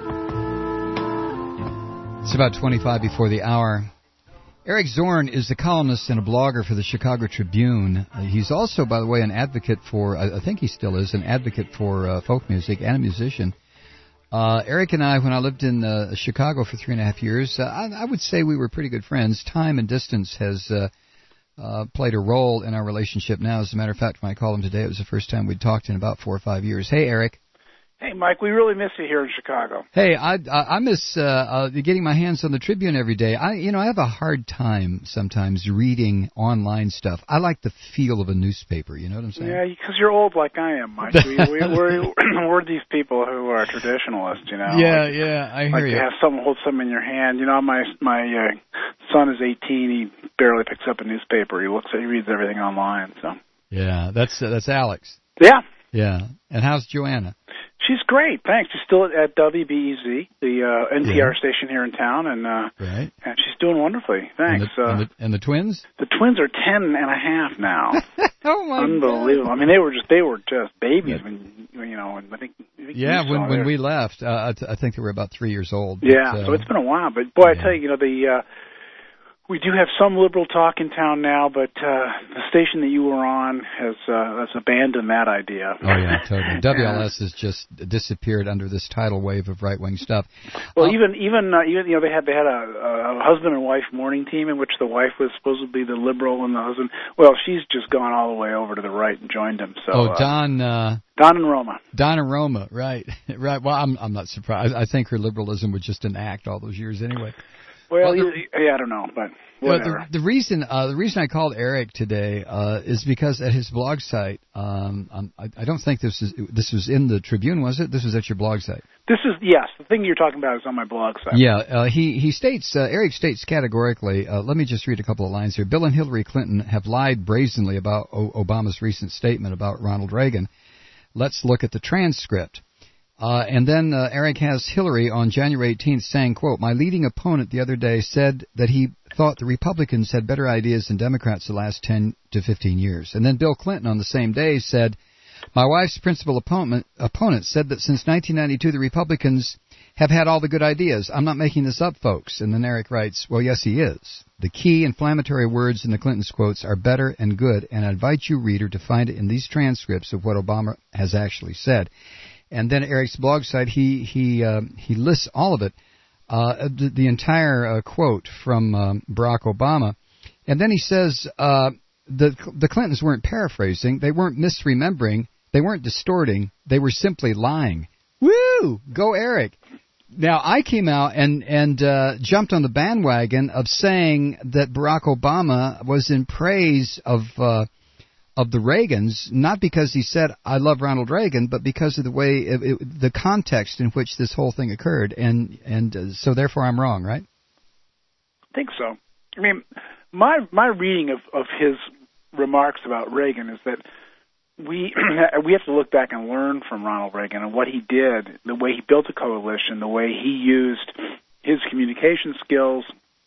It's about twenty-five before the hour. Eric Zorn is a columnist and a blogger for the Chicago Tribune. Uh, he's also, by the way, an advocate for, I, I think he still is, an advocate for uh, folk music and a musician. Uh, Eric and I, when I lived in uh, Chicago for three and a half years, uh, I, I would say we were pretty good friends. Time and distance has uh, uh, played a role in our relationship now. As a matter of fact, when I called him today, it was the first time we'd talked in about four or five years. Hey, Eric. Hey, Mike, we really miss you here in Chicago. Hey, I I, I miss uh, uh, getting my hands on the Tribune every day. I you know I have a hard time sometimes reading online stuff. I like the feel of a newspaper. You know what I'm saying? Yeah, because you're old like I am, Mike. We, we, we're we're these people who are traditionalists. You know? Yeah, like, yeah, I hear like you. To have someone hold something in your hand. You know, my my uh, son is eighteen. He barely picks up a newspaper. He looks at, he reads everything online. So. Yeah, that's uh, that's Alex. Yeah. Yeah, and how's Joanna? She's great, thanks. She's still at W B E Z, the uh, N P R yeah. station here in town, and uh, right. and she's doing wonderfully. Thanks. And the, uh, and, the, and the twins? The twins are ten and a half now. Oh my Unbelievable! God. I mean, they were just they were just babies yeah. when you know. And I think, I think yeah, when when there. we left, uh, I, th- I think they were about three years old. Yeah, but, uh, so it's been a while. But boy, yeah. I tell you, you know the. Uh, We do have some liberal talk in town now, but uh, the station that you were on has uh, has abandoned that idea. Oh, yeah, totally. W L S has just disappeared under this tidal wave of right-wing stuff. Well, uh, even even uh, even you know they had they had a, a husband and wife morning team in which the wife was supposed to be the liberal and the husband. Well, she's just gone all the way over to the right and joined him. So. Oh, uh, Don. Uh, Don and Roma. Don and Roma, right, right. Well, I'm I'm not surprised. I think her liberalism was just an act all those years anyway. Well, well the, yeah, I don't know, but whatever. Well, the, the reason uh, the reason I called Eric today uh, is because at his blog site, um, um, I, I don't think this is this was in the Tribune, was it? This was at your blog site. This is yes, the thing you're talking about is on my blog site. Yeah, uh, he he states uh, Eric states categorically. Uh, let me just read a couple of lines here. Bill and Hillary Clinton have lied brazenly about o- Obama's recent statement about Ronald Reagan. Let's look at the transcript. Uh, and then uh, Eric has Hillary on January eighteenth saying, quote, my leading opponent the other day said that he thought the Republicans had better ideas than Democrats the last ten to fifteen years. And then Bill Clinton on the same day said, my wife's principal opponent, opponent said that since nineteen ninety-two the Republicans have had all the good ideas. I'm not making this up, folks. And then Eric writes, well, yes, he is. The key inflammatory words in the Clinton's quotes are better and good, and I invite you, reader, to find it in these transcripts of what Obama has actually said. And then Eric's blog site, he he uh, he lists all of it, uh, the, the entire uh, quote from um, Barack Obama. And then he says uh, the the Clintons weren't paraphrasing, they weren't misremembering, they weren't distorting, they were simply lying. Woo! Go Eric! Now, I came out and, and uh, jumped on the bandwagon of saying that Barack Obama was in praise of... Uh, of the Reagans, not because he said, I love Ronald Reagan, but because of the way, it, it, the context in which this whole thing occurred. And and uh, so therefore I'm wrong, right? I think so. I mean, my my reading of, of his remarks about Reagan is that we we have to look back and learn from Ronald Reagan and what he did, the way he built a coalition, the way he used his communication skills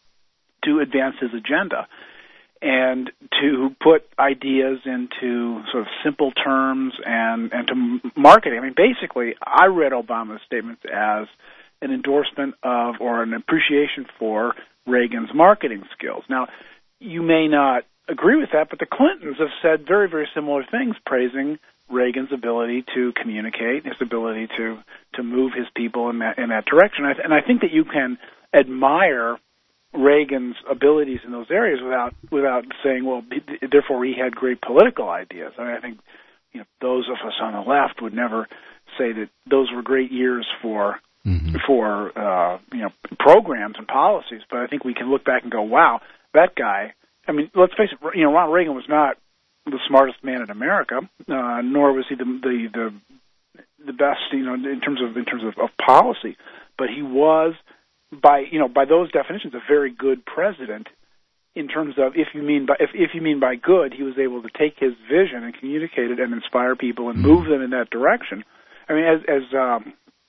to advance his agenda. And to put ideas into sort of simple terms and, and to market it. I mean, basically, I read Obama's statements as an endorsement of or an appreciation for Reagan's marketing skills. Now, you may not agree with that, but the Clintons have said very, very similar things, praising Reagan's ability to communicate, his ability to, to move his people in that, in that direction. And I think that you can admire Reagan's abilities in those areas without without saying, well, therefore he had great political ideas. I mean, I think you know, those of us on the left would never say that those were great years for mm-hmm. for uh, you know programs and policies. But I think we can look back and go, wow, that guy. I mean, let's face it. You know, Ronald Reagan was not the smartest man in America, uh, nor was he the the the, the best, you know, in terms of in terms of, of policy. But he was. By you know by those definitions, a very good president. In terms of if you mean by if, if you mean by good, he was able to take his vision and communicate it and inspire people and move them in that direction. I mean, as as um,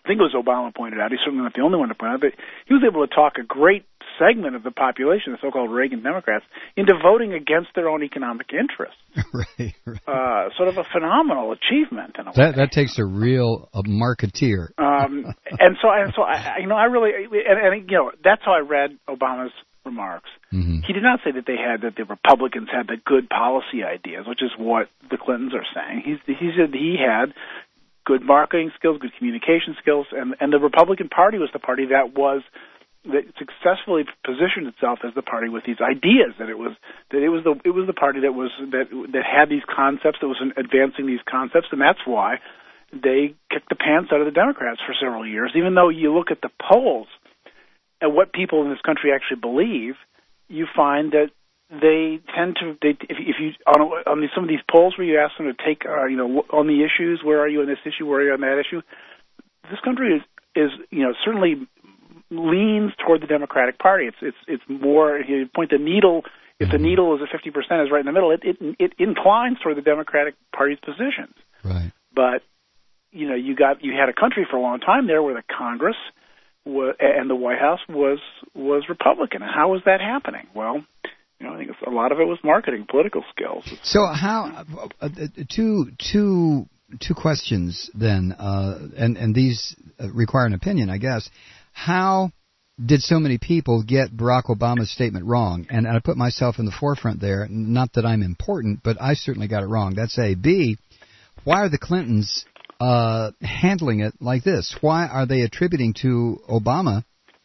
think it was Obama pointed out, he's certainly not the only one to point out, but he was able to talk a great segment of the population, the so-called Reagan Democrats, into voting against their own economic interests. right, right. Uh, sort of a phenomenal achievement in a that, way. That takes a real a marketeer. um, and so, and so, I, you know, I really, and, and you know, that's how I read Obama's remarks. Mm-hmm. He did not say that they had that the Republicans had the good policy ideas, which is what the Clintons are saying. He's, he said he had good marketing skills, good communication skills, and and the Republican Party was the party that was that successfully positioned itself as the party with these ideas. That it was that it was the it was the party that was that that had these concepts, that was advancing these concepts, and that's why they kicked the pants out of the Democrats for several years. Even though you look at the polls and what people in this country actually believe, you find that they tend to, they, if, if you on, on these, some of these polls where you ask them to take, uh, you know, on the issues, where are you on this issue, where are you on that issue, this country is, is you know, certainly leans toward the Democratic Party. It's it's it's more. If you point the needle, if the needle is at fifty percent, is right in the middle, it it it inclines toward the Democratic Party's positions. Right. But you know, you got you had a country for a long time there where the Congress wa- and the White House was was Republican. And how was that happening? Well, you know, I think it's, a lot of it was marketing, political skills. So how uh, two two two questions then, uh, and and these require an opinion, I guess. How did so many people get Barack Obama's statement wrong? And I put myself in the forefront there. Not that I'm important, but I certainly got it wrong. That's A. B, why are the Clintons uh, handling it like this? Why are they attributing to Obama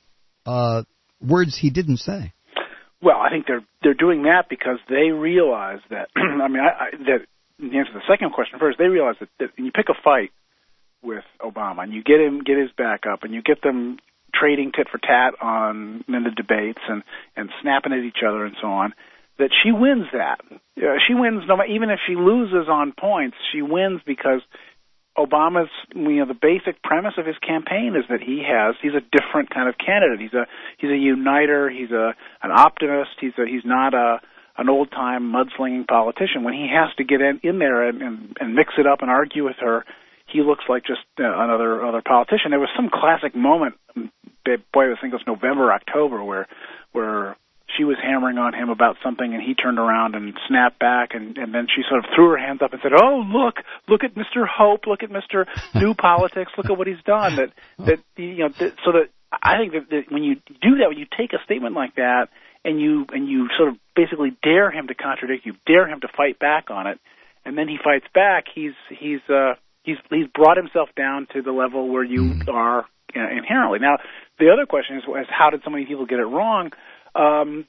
uh, words he didn't say? Well, I think they're they're doing that because they realize that. I mean, I, I, that to answer the second question first, they realize that, that when you pick a fight with Obama and you get him get his back up and you get them trading tit for tat on in the debates and, and snapping at each other and so on, that she wins that. Uh, she wins no matter, even if she loses on points, she wins because Obama's, you know, the basic premise of his campaign is that he has, he's a different kind of candidate. He's a, he's a uniter, he's a, an optimist, he's a, he's not a, an old-time mudslinging politician. When he has to get in, in there and, and, and mix it up and argue with her, he looks like just uh, another other politician. There was some classic moment, boy, I think it was November, October, where where she was hammering on him about something, and he turned around and snapped back, and, and then she sort of threw her hands up and said, "Oh, look, look at Mister Hope, look at Mister New Politics, look at what he's done." That that you know, that, so that I think that, that when you do that, when you take a statement like that, and you and you sort of basically dare him to contradict you, dare him to fight back on it, and then he fights back, he's he's uh, he's he's brought himself down to the level where you mm. are uh, inherently. Now, the other question is, is how did so many people get it wrong? Um,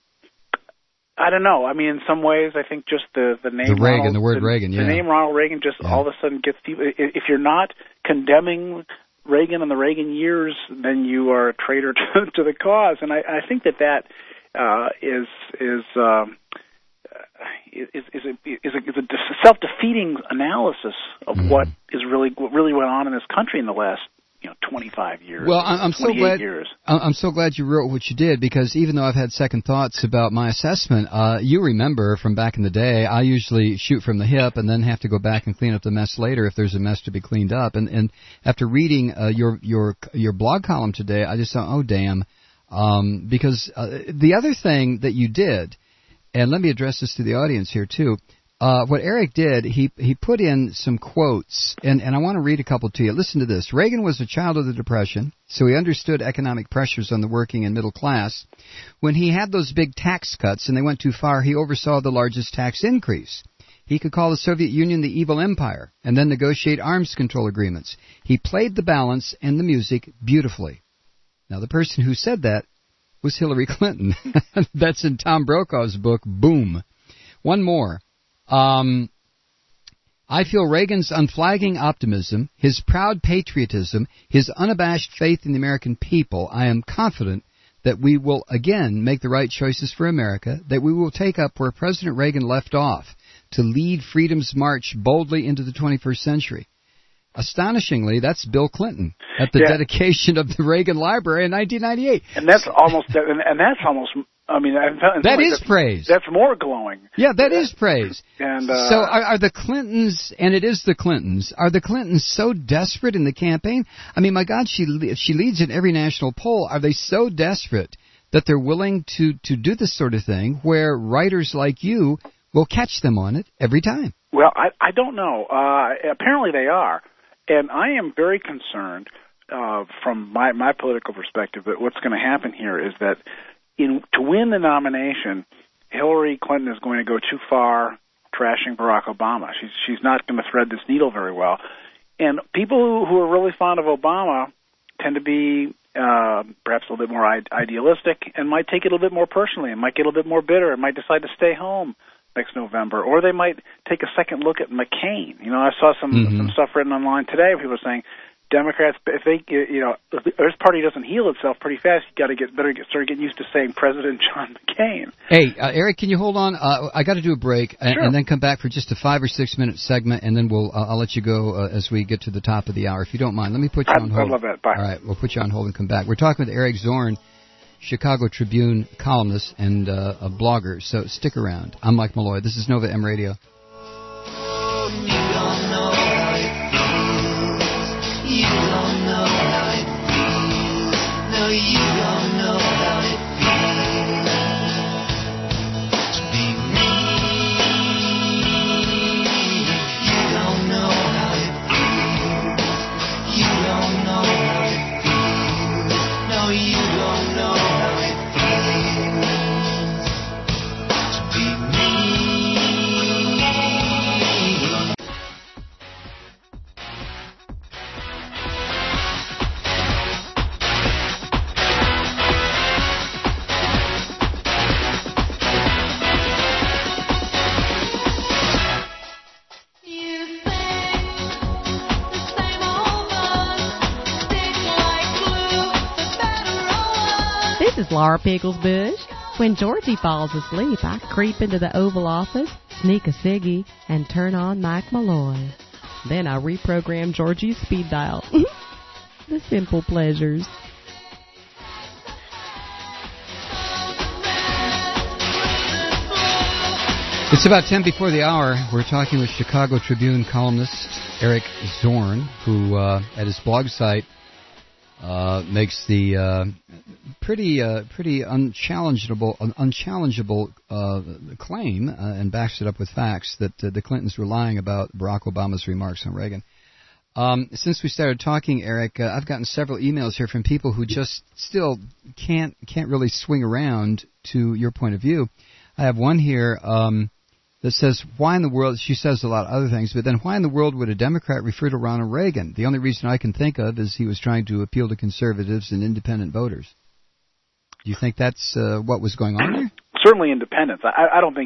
I don't know. I mean, in some ways, I think just the the name the Reagan, Ronald, the word the, Reagan, yeah. the name Ronald Reagan just yeah. all of a sudden gets people. If you're not condemning Reagan and the Reagan years, then you are a traitor to, to the cause. And I, I think that that uh, is is, um, is is a, is a, is a self-defeating analysis of mm. what is really what really went on in this country in the last, you know, twenty-five years. Well, I'm so glad. Years. I'm so glad you wrote what you did, because even though I've had second thoughts about my assessment, uh, you remember from back in the day, I usually shoot from the hip and then have to go back and clean up the mess later if there's a mess to be cleaned up. And and after reading uh, your your your blog column today, I just thought, oh damn, um, because uh, the other thing that you did, and let me address this to the audience here too. Uh, what Eric did, he he put in some quotes, and, and I want to read a couple to you. Listen to this. Reagan was a child of the Depression, so he understood economic pressures on the working and middle class. When he had those big tax cuts and they went too far, he oversaw the largest tax increase. He could call the Soviet Union the evil empire and then negotiate arms control agreements. He played the balance and the music beautifully. Now, the person who said that was Hillary Clinton. That's in Tom Brokaw's book, Boom. One more. Um, I feel Reagan's unflagging optimism, his proud patriotism, his unabashed faith in the American people. I am confident that we will again make the right choices for America, that we will take up where President Reagan left off to lead freedom's march boldly into the twenty-first century. Astonishingly, that's Bill Clinton at the yeah. dedication of the Reagan Library in nineteen ninety-eight. And that's almost and that's almost I mean, in some that ways, is that's, praise. That's more glowing. Yeah, that is praise. And uh, so, are, are the Clintons, and it is the Clintons, are the Clintons so desperate in the campaign? I mean, my God, she she leads in every national poll. Are they so desperate that they're willing to, to do this sort of thing, where writers like you will catch them on it every time? Well, I, I don't know. Uh, apparently they are. And I am very concerned uh, from my, my political perspective that what's going to happen here is that in to win the nomination, Hillary Clinton is going to go too far trashing Barack Obama. She's she's not going to thread this needle very well. And people who, who are really fond of Obama tend to be uh, perhaps a little bit more I- idealistic and might take it a little bit more personally and might get a little bit more bitter and might decide to stay home next November. Or they might take a second look at McCain. You know, I saw some, mm-hmm. some stuff written online today where people were saying, Democrats, if they, you know, if this party doesn't heal itself pretty fast, you got to get better, get start getting used to saying President John McCain. Hey, uh, Eric, can you hold on? Uh, I got to do a break and, sure. and then come back for just a five or six minute segment, and then we'll uh, I'll let you go uh, as we get to the top of the hour, if you don't mind. Let me put you I'd, on hold. I love that. Bye. All right, we'll put you on hold and come back. We're talking with Eric Zorn, Chicago Tribune columnist and uh, a blogger. So stick around. I'm Mike Malloy. This is Nova M Radio. You don't know how it feels. No, you don't know how it feels to be me. You don't know how it feels. You don't know how it feels. No, you don't know how it feels to be me. This is Laura Pigglesbush. When Georgie falls asleep, I creep into the Oval Office, sneak a ciggy, and turn on Mike Malloy. Then I reprogram Georgie's speed dial. The simple pleasures. It's about ten before the hour. We're talking with Chicago Tribune columnist Eric Zorn, who uh, at his blog site uh, makes the uh, pretty uh, pretty unchallengeable unchallengeable uh, claim uh, and backs it up with facts that uh, the Clintons were lying about Barack Obama's remarks on Reagan. Um, since we started talking, Eric, uh, I've gotten several emails here from people who just still can't can't really swing around to your point of view. I have one here. Um, that says, why in the world, she says a lot of other things, but then why in the world would a Democrat refer to Ronald Reagan? The only reason I can think of is he was trying to appeal to conservatives and independent voters. Do you think that's uh, what was going on there? Certainly independents. I, I don't think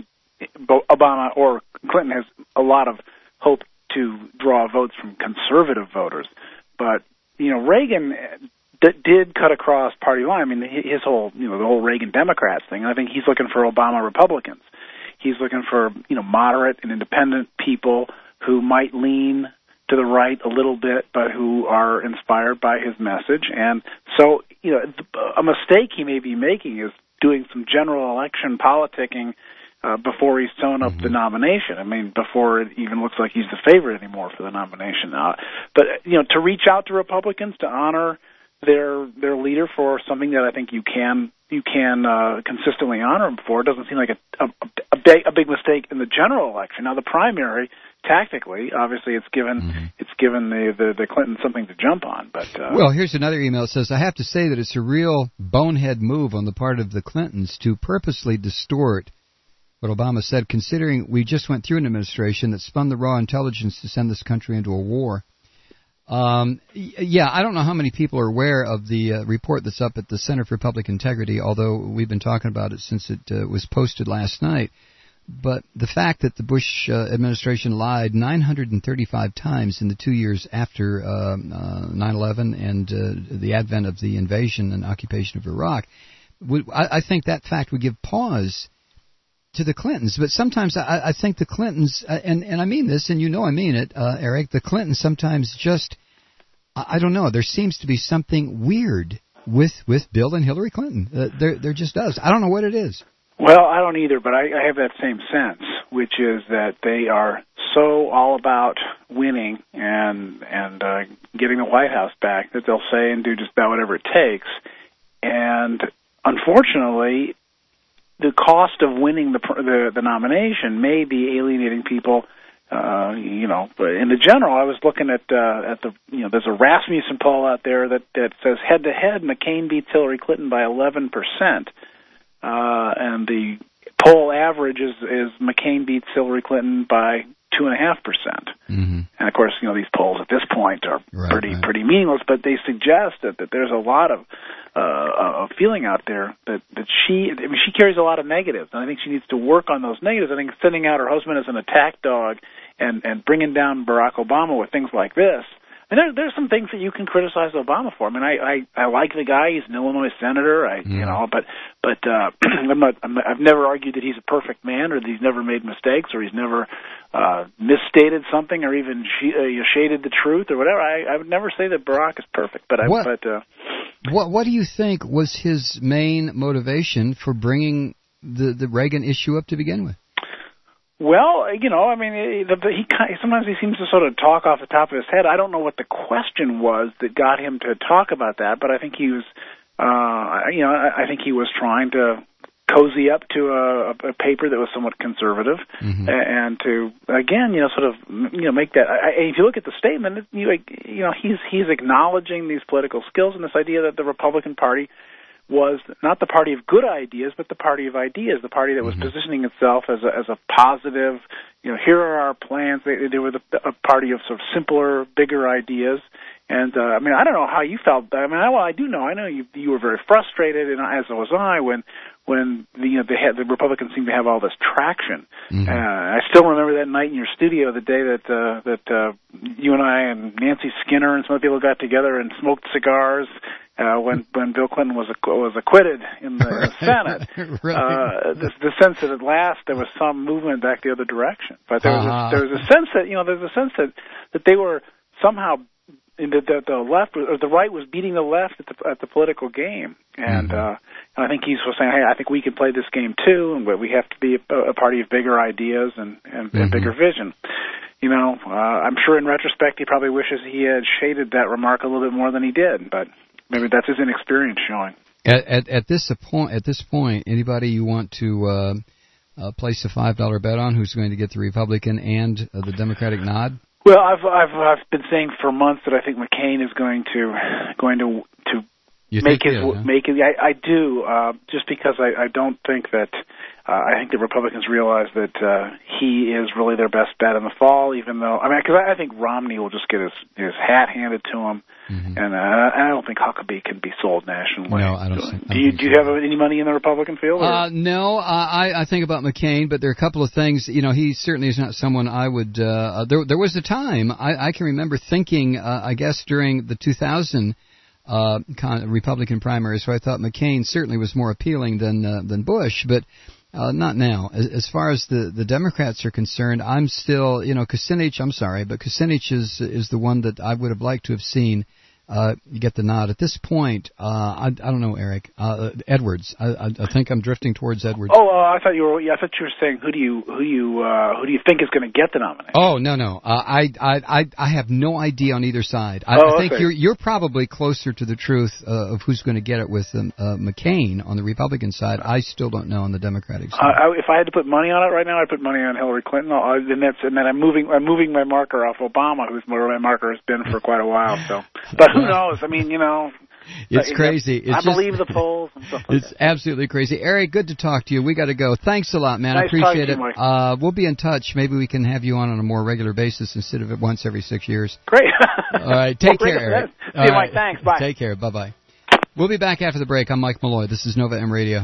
Obama or Clinton has a lot of hope to draw votes from conservative voters. But, you know, Reagan d- did cut across party line. I mean, his whole, you know, the whole Reagan Democrats thing, I think he's looking for Obama Republicans. He's looking for, you know, moderate and independent people who might lean to the right a little bit, but who are inspired by his message. And so, you know, a mistake he may be making is doing some general election politicking uh, before he's sewn up mm-hmm. the nomination. I mean, before it even looks like he's the favorite anymore for the nomination. Uh, but, you know, to reach out to Republicans to honor their their leader for something that I think you can you can uh, consistently honor him for. It doesn't seem like a, a, a, big, a big mistake in the general election. Now, the primary, tactically, obviously, it's given mm-hmm. it's given the, the, the Clintons something to jump on. But uh, well, here's another email that says, I have to say that it's a real bonehead move on the part of the Clintons to purposely distort what Obama said, considering we just went through an administration that spun the raw intelligence to send this country into a war. Um, yeah, I don't know how many people are aware of the uh, report that's up at the Center for Public Integrity, although we've been talking about it since it uh, was posted last night. But the fact that the Bush uh, administration lied nine hundred thirty-five times in the two years after uh, uh, nine eleven and uh, the advent of the invasion and occupation of Iraq, would, I, I think that fact would give pause to the Clintons. But sometimes I, I think the Clintons, uh, and, and I mean this, and you know I mean it, uh, Eric, the Clintons sometimes just, I, I don't know, there seems to be something weird with with Bill and Hillary Clinton. Uh, there there just does. I don't know what it is. Well, I don't either, but I, I have that same sense, which is that they are so all about winning and and uh, getting the White House back that they'll say and do just about whatever it takes. And unfortunately, the cost of winning the the, the nomination may be alienating people. Uh, you know, but in the general, I was looking at uh, at the you know, there's a Rasmussen poll out there that that says head to head, McCain beats Hillary Clinton by eleven percent. Uh, and the poll average is, is McCain beats Hillary Clinton by two and a half percent. And of course, you know, these polls at this point are right, pretty right. pretty meaningless. But they suggest that, that there's a lot of uh, a feeling out there that that she I mean, she carries a lot of negatives, and I think she needs to work on those negatives. I think sending out her husband as an attack dog and and bringing down Barack Obama with things like this. And there, there's some things that you can criticize Obama for. I mean, I, I, I like the guy. He's an Illinois senator. I, mm. you know, but but uh, I'm not. I'm, I've never argued that he's a perfect man, or that he's never made mistakes, or he's never uh, misstated something, or even sh- uh, shaded the truth, or whatever. I, I would never say that Barack is perfect. But I, what, but uh, what what do you think was his main motivation for bringing the the Reagan issue up to begin with? Well, you know, I mean, he, he sometimes he seems to sort of talk off the top of his head. I don't know what the question was that got him to talk about that, but I think he was, uh, you know, I think he was trying to cozy up to a, a paper that was somewhat conservative, mm-hmm. and to again, you know, sort of, you know, make that. I, if you look at the statement, you, you know, he's he's acknowledging these political skills and this idea that the Republican Party was not the party of good ideas, but the party of ideas, the party that was mm-hmm. positioning itself as a, as a positive, you know, here are our plans. They, they were the, a party of sort of simpler, bigger ideas. And, uh, I mean, I don't know how you felt. I mean, I, well, I do know. I know you you were very frustrated, and as was I, when when the, you know, they had, the Republicans seemed to have all this traction. Mm-hmm. Uh, I still remember that night in your studio, the day that uh, that uh, you and I and Nancy Skinner and some other people got together and smoked cigars uh, when when Bill Clinton was was acquitted in the, in the Senate. Right. uh, the, the sense that at last there was some movement back the other direction. But there was uh-huh. a, there was a sense that you know there's a sense that that they were somehow. In the, the, the left or the right was beating the left at the, at the political game, and, mm-hmm. uh, and I think he was saying, "Hey, I think we can play this game too, and we have to be a, a party of bigger ideas and, and, mm-hmm. and bigger vision." You know, uh, I'm sure in retrospect he probably wishes he had shaded that remark a little bit more than he did, but maybe that's his inexperience showing. At, at, at this point, at this point, anybody you want to uh, uh, place a five dollar bet on who's going to get the Republican and uh, the Democratic nod? Well, I've I've I've been saying for months that I think McCain is going to going to to you make his is, huh? make it. I, I do uh, just because I, I don't think that uh, I think the Republicans realize that uh, he is really their best bet in the fall. Even though I mean, because I, I think Romney will just get his his hat handed to him, mm-hmm. and uh, I don't think Huckabee can be sold nationally. No, I don't. Do, think, do you do you have any money in the Republican field? Or? Uh, no, uh, I I think about McCain, but there are a couple of things. You know, he certainly is not someone I would. Uh, there there was a time I, I can remember thinking, uh, I guess during the two thousand. Uh, Republican primaries, so I thought McCain certainly was more appealing than uh, than Bush, but uh, not now. As, as far as the, the Democrats are concerned, I'm still, you know, Kucinich, I'm sorry, but Kucinich is is the one that I would have liked to have seen uh, get the nod. At this point, uh, I, I don't know, Eric, uh, Edwards. I, I, I think I'm drifting towards Edwards. Oh, uh, I thought you were. Yeah, I thought you were saying who do you who you uh, who do you think is going to get the nomination? Oh no no, uh, I I I have no idea on either side. I, oh, I think okay. you're you're probably closer to the truth uh, of who's going to get it with um, uh, McCain on the Republican side. I still don't know on the Democratic side. Uh, I, if I had to put money on it right now, I'd put money on Hillary Clinton. Uh, and that's and then I'm moving I'm moving my marker off Obama, who's where my marker has been for quite a while. So, but who knows? I mean, you know. It's uh, crazy. It's I just, believe the polls and stuff like It's that. absolutely crazy. Eric, good to talk to you. We got to go. Thanks a lot, man. Nice I appreciate talking it. to you, Mike. Uh, we'll be in touch. Maybe we can have you on on a more regular basis instead of once every six years. Great. All right. Take well, care, Eric. See All you, right. Mike. Thanks. Bye. Take care. Bye-bye. We'll be back after the break. I'm Mike Malloy. This is Nova M Radio.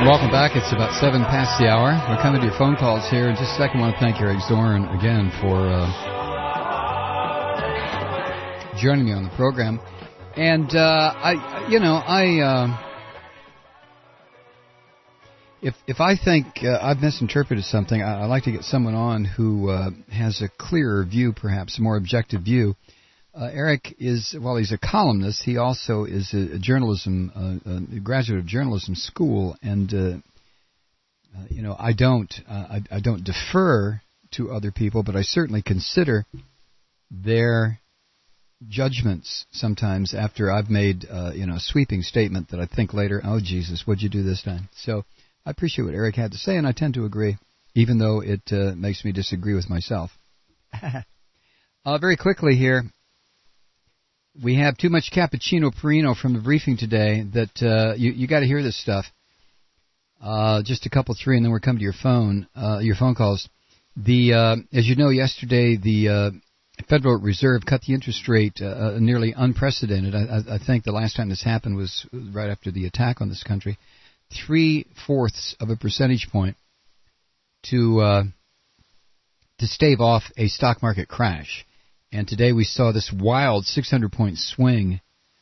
Welcome back. It's about seven past the hour. We're coming to your phone calls here. In just a second, I want to thank Eric Zorn again for uh, joining me on the program. And, uh, I, you know, I, uh, if if I think uh, I've misinterpreted something, I, I like to get someone on who uh, has a clearer view, perhaps a more objective view. Uh, Eric is, well, he's a columnist. He also is a, a journalism, uh, a graduate of journalism school, and uh, uh, you know, I don't, uh, I, I don't defer to other people, but I certainly consider their judgments sometimes after I've made, uh, you know, a sweeping statement that I think later, oh Jesus, what'd you do this time? So I appreciate what Eric had to say, and I tend to agree, even though it uh, makes me disagree with myself. uh, very quickly here. We have too much cappuccino perino from the briefing today that uh, you you got to hear this stuff. Uh, just a couple, three, and then we're coming to your phone, uh, your phone calls. The uh, as you know, yesterday the uh, Federal Reserve cut the interest rate uh, uh, nearly unprecedented. I, I think the last time this happened was right after the attack on this country, three fourths of a percentage point to uh, to stave off a stock market crash. And today we saw this wild six hundred point swing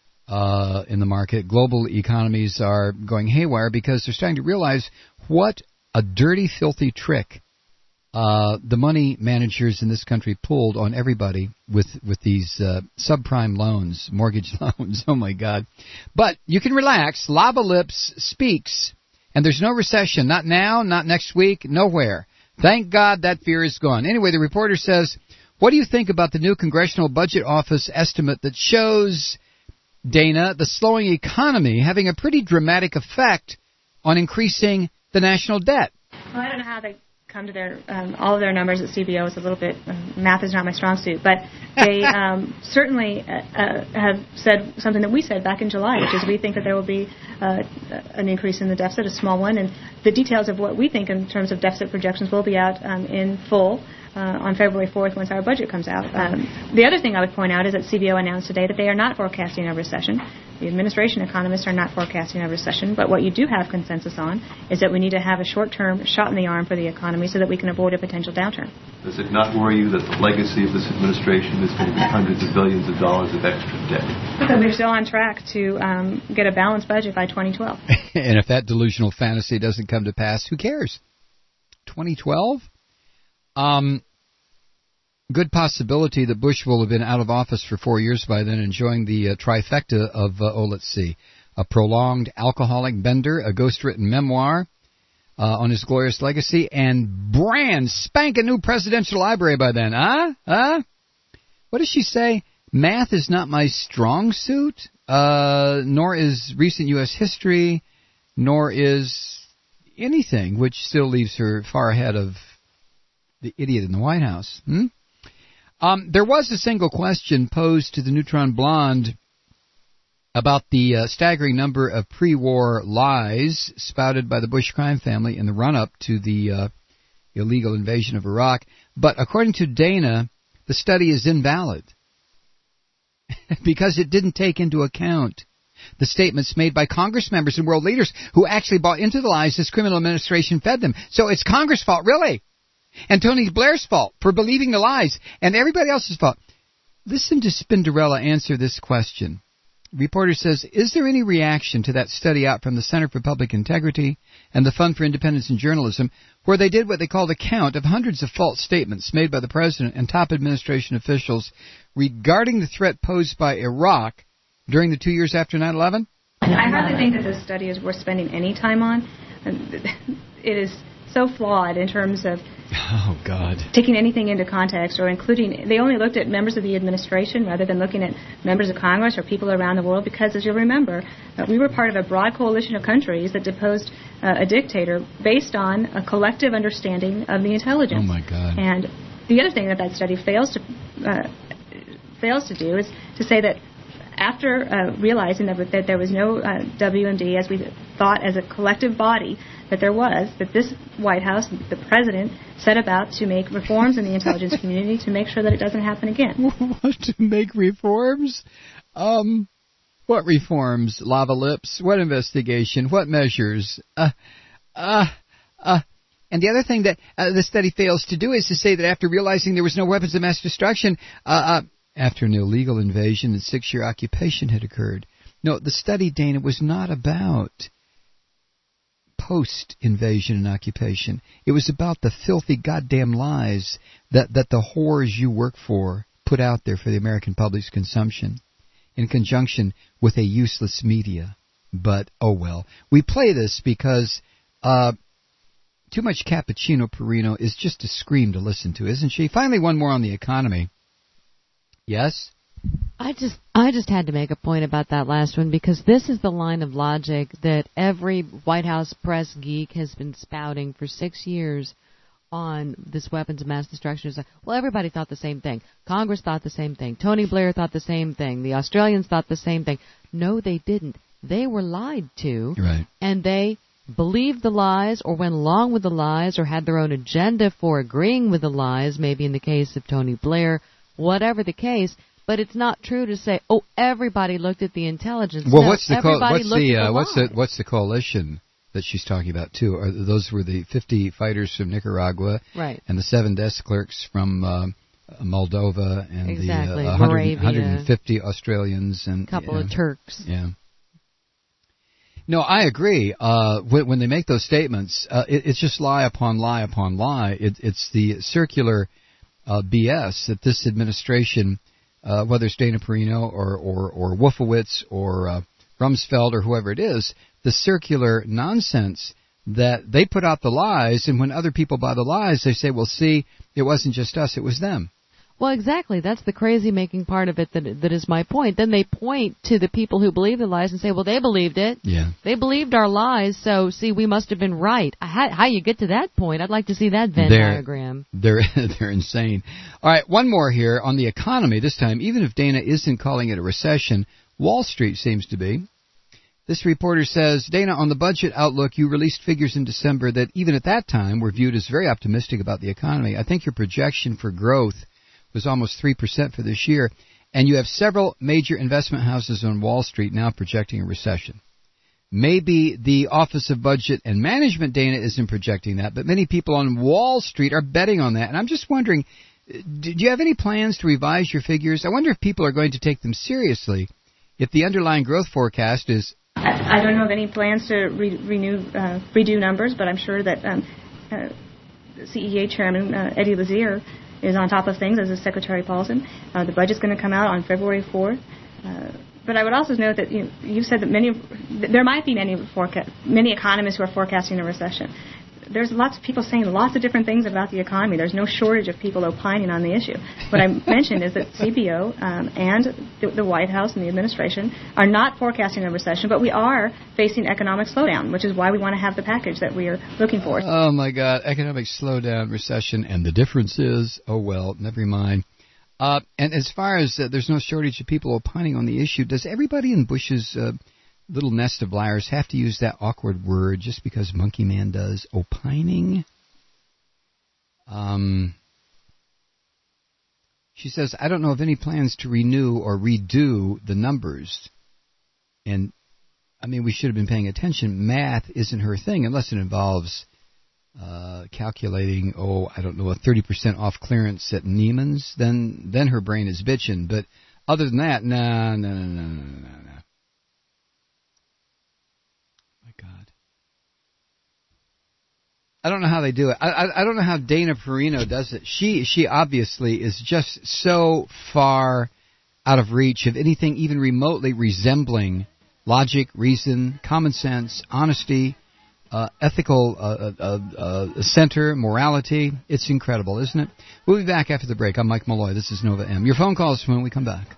uh, in the market. Global economies are going haywire because they're starting to realize what a dirty, filthy trick uh, the money managers in this country pulled on everybody with, with these uh, subprime loans, mortgage loans. Oh, my God. But you can relax. Lava Lips speaks, and there's no recession. Not now, not next week, nowhere. Thank God that fear is gone. Anyway, the reporter says, what do you think about the new Congressional Budget Office estimate that shows, Dana, the slowing economy having a pretty dramatic effect on increasing the national debt? Well, I don't know how they come to their um, all of their numbers at C B O is a little bit, um, math is not my strong suit, but they um, certainly uh, uh, have said something that we said back in July, which is we think that there will be uh, an increase in the deficit, a small one, and the details of what we think in terms of deficit projections will be out um, in full Uh, on February fourth once our budget comes out. Um, the other thing I would point out is that C B O announced today that they are not forecasting a recession. The administration economists are not forecasting a recession, but what you do have consensus on is that we need to have a short-term shot in the arm for the economy so that we can avoid a potential downturn. Does it not worry you that the legacy of this administration is going to be hundreds of billions of dollars of extra debt? But we're still on track to um, get a balanced budget by twenty twelve. And if that delusional fantasy doesn't come to pass, who cares? twenty twelve? Um, good possibility that Bush will have been out of office for four years by then, enjoying the uh, trifecta of, uh, oh, let's see, a prolonged alcoholic bender, a ghost-written memoir uh, on his glorious legacy, and brand spanking new presidential library by then. Huh? Huh? What does she say? Math is not my strong suit, uh, nor is recent U S history, nor is anything, which still leaves her far ahead of the idiot in the White House. Hmm? Um, there was a single question posed to the Neutron Blonde about the uh, staggering number of pre-war lies spouted by the Bush crime family in the run-up to the uh, illegal invasion of Iraq. But according to Dana, the study is invalid because it didn't take into account the statements made by Congress members and world leaders who actually bought into the lies this criminal administration fed them. So it's Congress' fault, really. And Tony Blair's fault for believing the lies, and everybody else's fault. Listen to Spinderella answer this question. Reporter says, is there any reaction to that study out from the Center for Public Integrity and the Fund for Independence in Journalism, where they did what they called a count of hundreds of false statements made by the president and top administration officials regarding the threat posed by Iraq during the two years after nine eleven? I hardly think that this study is worth spending any time on. It is so flawed in terms of oh God taking anything into context or including. They only looked at members of the administration rather than looking at members of Congress or people around the world, because, as you'll remember, uh, we were part of a broad coalition of countries that deposed uh, a dictator based on a collective understanding of the intelligence. Oh my God! And the other thing that that study fails to uh, fails to do is to say that after uh, realizing that, that there was no uh, W M D as we thought as a collective body that there was, that this White House, the president, set about to make reforms in the intelligence community to make sure that it doesn't happen again. What, to make reforms? Um, what reforms? Lava Lips? What investigation? What measures? Uh, Uh, uh, and the other thing that uh, the study fails to do is to say that after realizing there was no weapons of mass destruction, uh, uh, after an illegal invasion and six-year occupation had occurred. No, the study, Dana, was not about post-invasion and occupation. It was about the filthy goddamn lies that, that the whores you work for put out there for the American public's consumption in conjunction with a useless media. But, oh well. We play this because uh, too much cappuccino Perino is just a scream to listen to, isn't she? Finally, one more on the economy. Yes? I just I just had to make a point about that last one because this is the line of logic that every White House press geek has been spouting for six years on this weapons of mass destruction. It's like, well, everybody thought the same thing. Congress thought the same thing. Tony Blair thought the same thing. The Australians thought the same thing. No, they didn't. They were lied to. Right. And they believed the lies or went along with the lies or had their own agenda for agreeing with the lies, maybe in the case of Tony Blair, whatever the case. But it's not true to say, oh, everybody looked at the intelligence. Well, no, what's the co- what's the, uh, the what's the what's the coalition that she's talking about too? Are those were the fifty fighters from Nicaragua, right? And the seven desk clerks from uh, Moldova, and exactly. the uh, one hundred, one hundred fifty Australians and a couple yeah, of Turks. Yeah. No, I agree. Uh, when, when they make those statements, uh, it, it's just lie upon lie upon lie. It, it's the circular uh, B S that this administration. Uh, whether it's Dana Perino or, or, or Wolfowitz or uh, Rumsfeld or whoever it is, the circular nonsense that they put out the lies, and when other people buy the lies, they say, well, see, it wasn't just us, it was them. Well, exactly. That's the crazy-making part of it that that is my point. Then they point to the people who believe the lies and say, well, they believed it. Yeah. They believed our lies, so, see, we must have been right. How, how you get to that point? I'd like to see that Venn they're, diagram. They're, they're insane. All right, one more here on the economy this time. Even if Dana isn't calling it a recession, Wall Street seems to be. This reporter says, Dana, on the budget outlook, you released figures in December that even at that time were viewed as very optimistic about the economy. I think your projection for growth was almost three percent for this year, and you have several major investment houses on Wall Street now projecting a recession. Maybe the Office of Budget and Management, Dana, isn't projecting that, but many people on Wall Street are betting on that. And I'm just wondering, do you have any plans to revise your figures? I wonder if people are going to take them seriously if the underlying growth forecast is... I, I don't know of any plans to re- renew, uh, redo numbers, but I'm sure that um, uh, C E A Chairman uh, Eddie Lazier is on top of things, as is Secretary Paulson. Uh, the budget's going to come out on February fourth. Uh, but I would also note that you, you said that many, there might be many forecast, many economists who are forecasting a recession. There's lots of people saying lots of different things about the economy. There's no shortage of people opining on the issue. What I mentioned is that C B O um, and the, the White House and the administration are not forecasting a recession, but we are facing economic slowdown, which is why we want to have the package that we are looking for. Oh, my God, economic slowdown, recession, and the difference is, oh, well, never mind. Uh, and as far as uh, there's no shortage of people opining on the issue, does everybody in Bush's uh, little nest of liars have to use that awkward word just because Monkey Man does? Opining? Um, she says, I don't know of any plans to renew or redo the numbers. And, I mean, we should have been paying attention. Math isn't her thing unless it involves uh, calculating, oh, I don't know, a thirty percent off clearance at Neiman's. Then, then her brain is bitching. But other than that, no, no, no, no, no, no, no. I don't know how they do it. I, I I don't know how Dana Perino does it. She she obviously is just so far out of reach of anything even remotely resembling logic, reason, common sense, honesty, uh, ethical uh, uh, uh, center, morality. It's incredible, isn't it? We'll be back after the break. I'm Mike Malloy. This is Nova M. Your phone calls when we come back.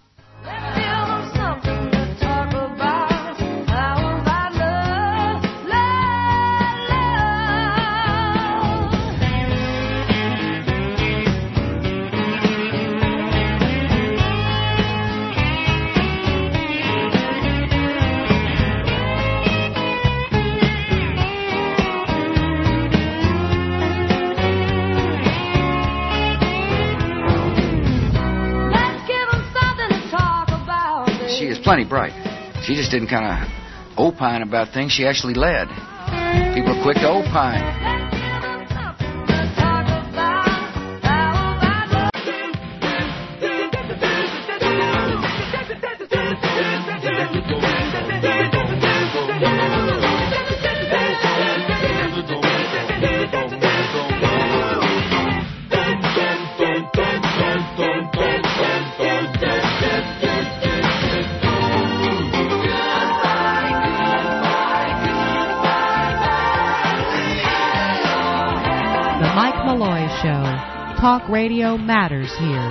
Plenty bright. She just didn't kind of opine about things. She actually led. People are quick to opine. Mike Malloy Show. Talk radio matters here.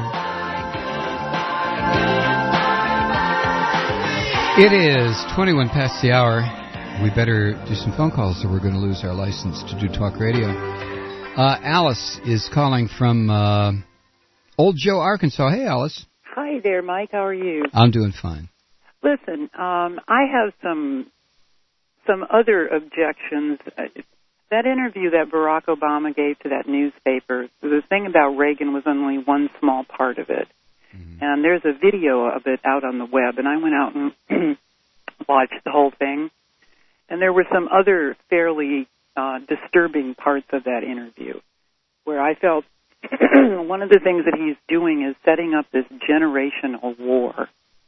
It is twenty-one past the hour. We better do some phone calls or we're going to lose our license to do talk radio. Uh, Alice is calling from uh, Old Joe, Arkansas. Hey, Alice. Hi there, Mike. How are you? I'm doing fine. Listen, um, I have some some other objections. That interview that Barack Obama gave to that newspaper, the thing about Reagan was only one small part of it. Mm-hmm. And there's a video of it out on the web, and I went out and watched the whole thing. And there were some other fairly uh, disturbing parts of that interview where I felt one of the things that he's doing is setting up this generational war.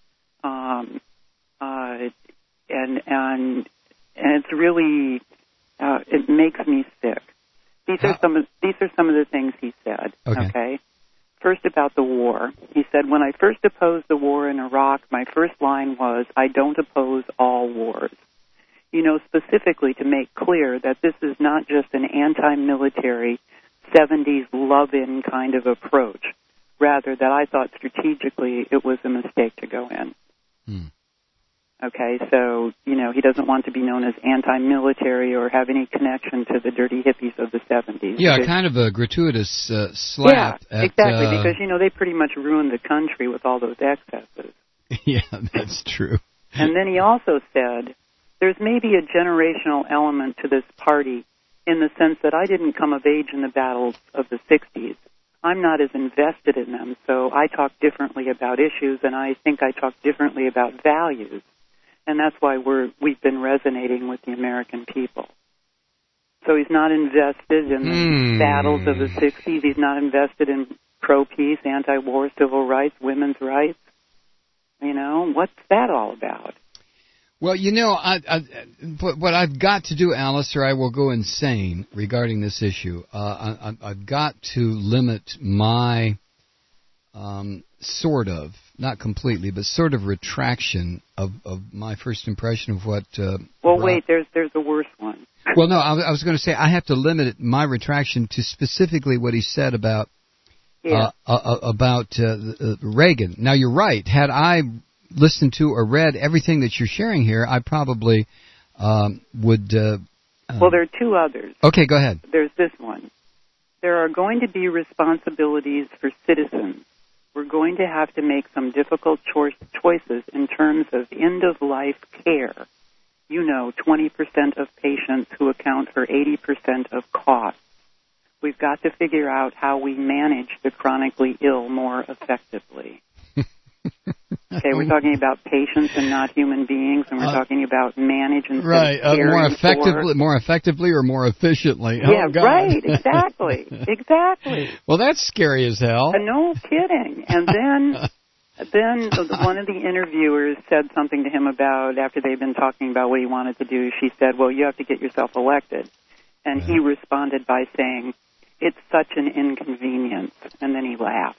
Um, uh, and, and, and it's really... Uh, it makes me sick. These are some of these are some of the things he said. Okay. okay. First, about the war. He said, "When I first opposed the war in Iraq, my first line was, I don't oppose all wars." You know, specifically to make clear that this is not just an anti-military seventies love-in kind of approach. Rather, that I thought strategically it was a mistake to go in. Hmm. Okay, so, you know, he doesn't want to be known as anti-military or have any connection to the dirty hippies of the seventies. Yeah, kind of a gratuitous uh, slap. Yeah, at, exactly, uh, because, you know, they pretty much ruined the country with all those excesses. Yeah, that's true. And then he also said, there's maybe a generational element to this party in the sense that I didn't come of age in the battles of the sixties. I'm not as invested in them, so I talk differently about issues, and I think I talk differently about values. And that's why we're, we've been resonating with the American people. So he's not invested in the Hmm. battles of the sixties. He's not invested in pro-peace, anti-war, civil rights, women's rights. You know, what's that all about? Well, you know, I, I, what I've got to do, Alice, or I will go insane regarding this issue. Uh, I, I've got to limit my um, sort of, not completely, but sort of retraction of, of my first impression of what... Uh, well, Rob, wait, there's there's a worse one. Well, no, I, I was going to say I have to limit my retraction to specifically what he said about Yeah. uh, uh, about uh, uh, Reagan. Now, you're right. Had I listened to or read everything that you're sharing here, I probably um, would... Uh, uh, Well, there are two others. Okay, go ahead. There's this one. There are going to be responsibilities for citizens. We're going to have to make some difficult cho- choices in terms of end-of-life care. You know, twenty percent of patients who account for eighty percent of costs. We've got to figure out how we manage the chronically ill more effectively. Okay, we're talking about patients and not human beings, and we're Uh, talking about manage and Right, uh, more caring effectively, for. more effectively, or more efficiently. Yeah, Oh, God. right, exactly, exactly. Well, that's scary as hell. Uh, no kidding. And then, then the, one of the interviewers said something to him about after they'd been talking about what he wanted to do. She said, "Well, you have to get yourself elected," and he responded by saying, "It's such an inconvenience," and then he laughed.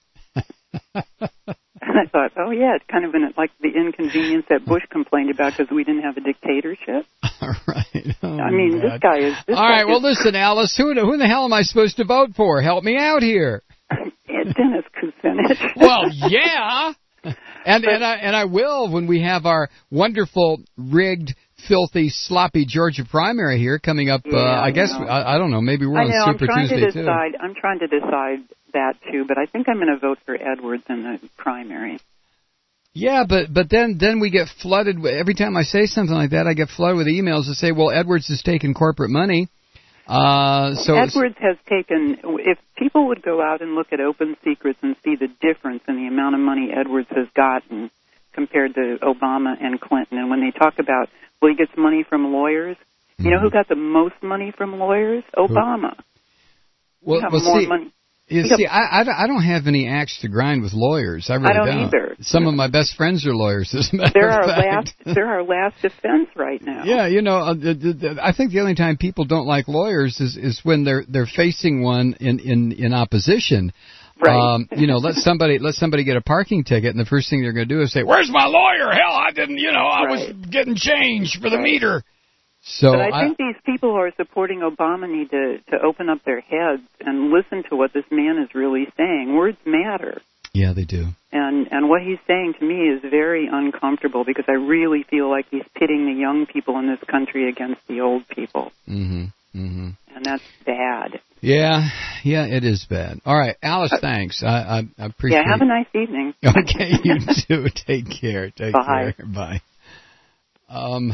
And I thought, oh, yeah, it's kind of an, like the inconvenience that Bush complained about because we didn't have a dictatorship. Right. Oh, I mean, God. this guy is... This All guy right, well, is, listen, Alice, who, who in the hell am I supposed to vote for? Help me out here. Dennis Kucinich. Well, yeah. And, and, I, and I will when we have our wonderful, rigged, filthy, sloppy Georgia primary here coming up, Yeah, uh, I I guess, know. I, I don't know, maybe we're I on know, Super I'm trying Tuesday, to too. decide, I'm trying to decide that, too, but I think I'm going to vote for Edwards in the primary. Yeah, but but then then we get flooded with, every time I say something like that, I get flooded with emails that say, well, Edwards is taking corporate money. Uh, so Edwards has taken, if people would go out and look at Open Secrets and see the difference in the amount of money Edwards has gotten compared to Obama and Clinton, and when they talk about, well, he gets money from lawyers, You know who got the most money from lawyers? Obama. Well, we have well, more see, money. You We see, have- I, I, I don't have any axe to grind with lawyers. I really I don't either. Some of my best friends are lawyers, as a matter They're of our fact. last. They're our last defense right now. Yeah, you know, uh, the, the, the, I think the only time people don't like lawyers is, is when they're they're facing one in, in, in opposition. Right. Um, you know, let somebody let somebody get a parking ticket, and the first thing they're going to do is say, "Where's my lawyer? Hell, I didn't. You know, I Right. was getting change for the meter." So but I think these people who are supporting Obama need to, to open up their heads and listen to what this man is really saying. Words matter. Yeah, they do. And and what he's saying to me is very uncomfortable because I really feel like he's pitting the young people in this country against the old people. Mm-hmm. Mm-hmm. And that's bad. Yeah, yeah, it is bad. All right, Alice, thanks. I, I, I appreciate. Yeah, have a nice evening. Okay, you too. Take care. Take Bye. care. Bye. Um.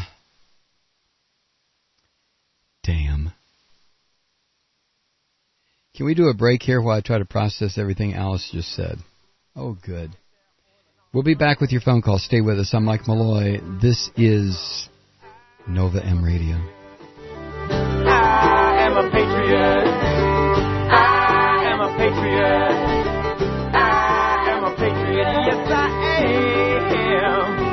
Damn. Can we do a break here while I try to process everything Alice just said? Oh, good. We'll be back with your phone call. Stay with us. I'm Mike Malloy. This is Nova M Radio. I am a patriot. I am a patriot. I am a patriot. Yes, I am.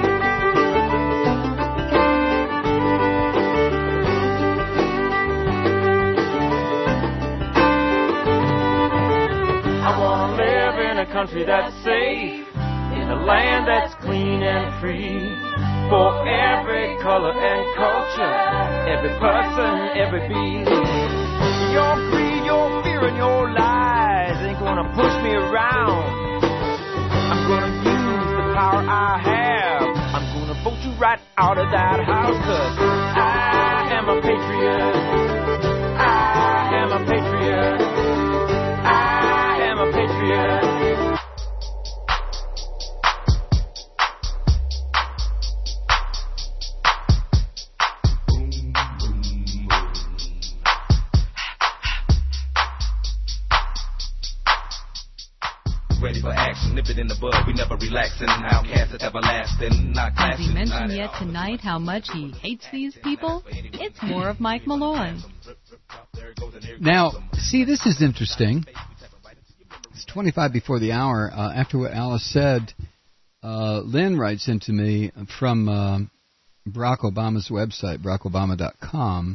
I want to live in a country that's safe, in a land that's clean and free. For every color and culture, every person, every belief. Your greed, your fear, and your lies ain't gonna push me around. I'm gonna use the power I have. I'm gonna vote you right out of that house, 'cause I am a patriot. I am a patriot. I am a patriot. Ready for action, nip it in the bud. We never relaxing. Outcast is everlasting. Not Has he classic, mentioned not yet tonight how much he hates these people? It's more of Mike Malloy. Now, see, this is interesting. It's twenty-five before the hour. Uh, after what Alice said, uh, Lynn writes into me from uh, Barack Obama's website, barack obama dot com.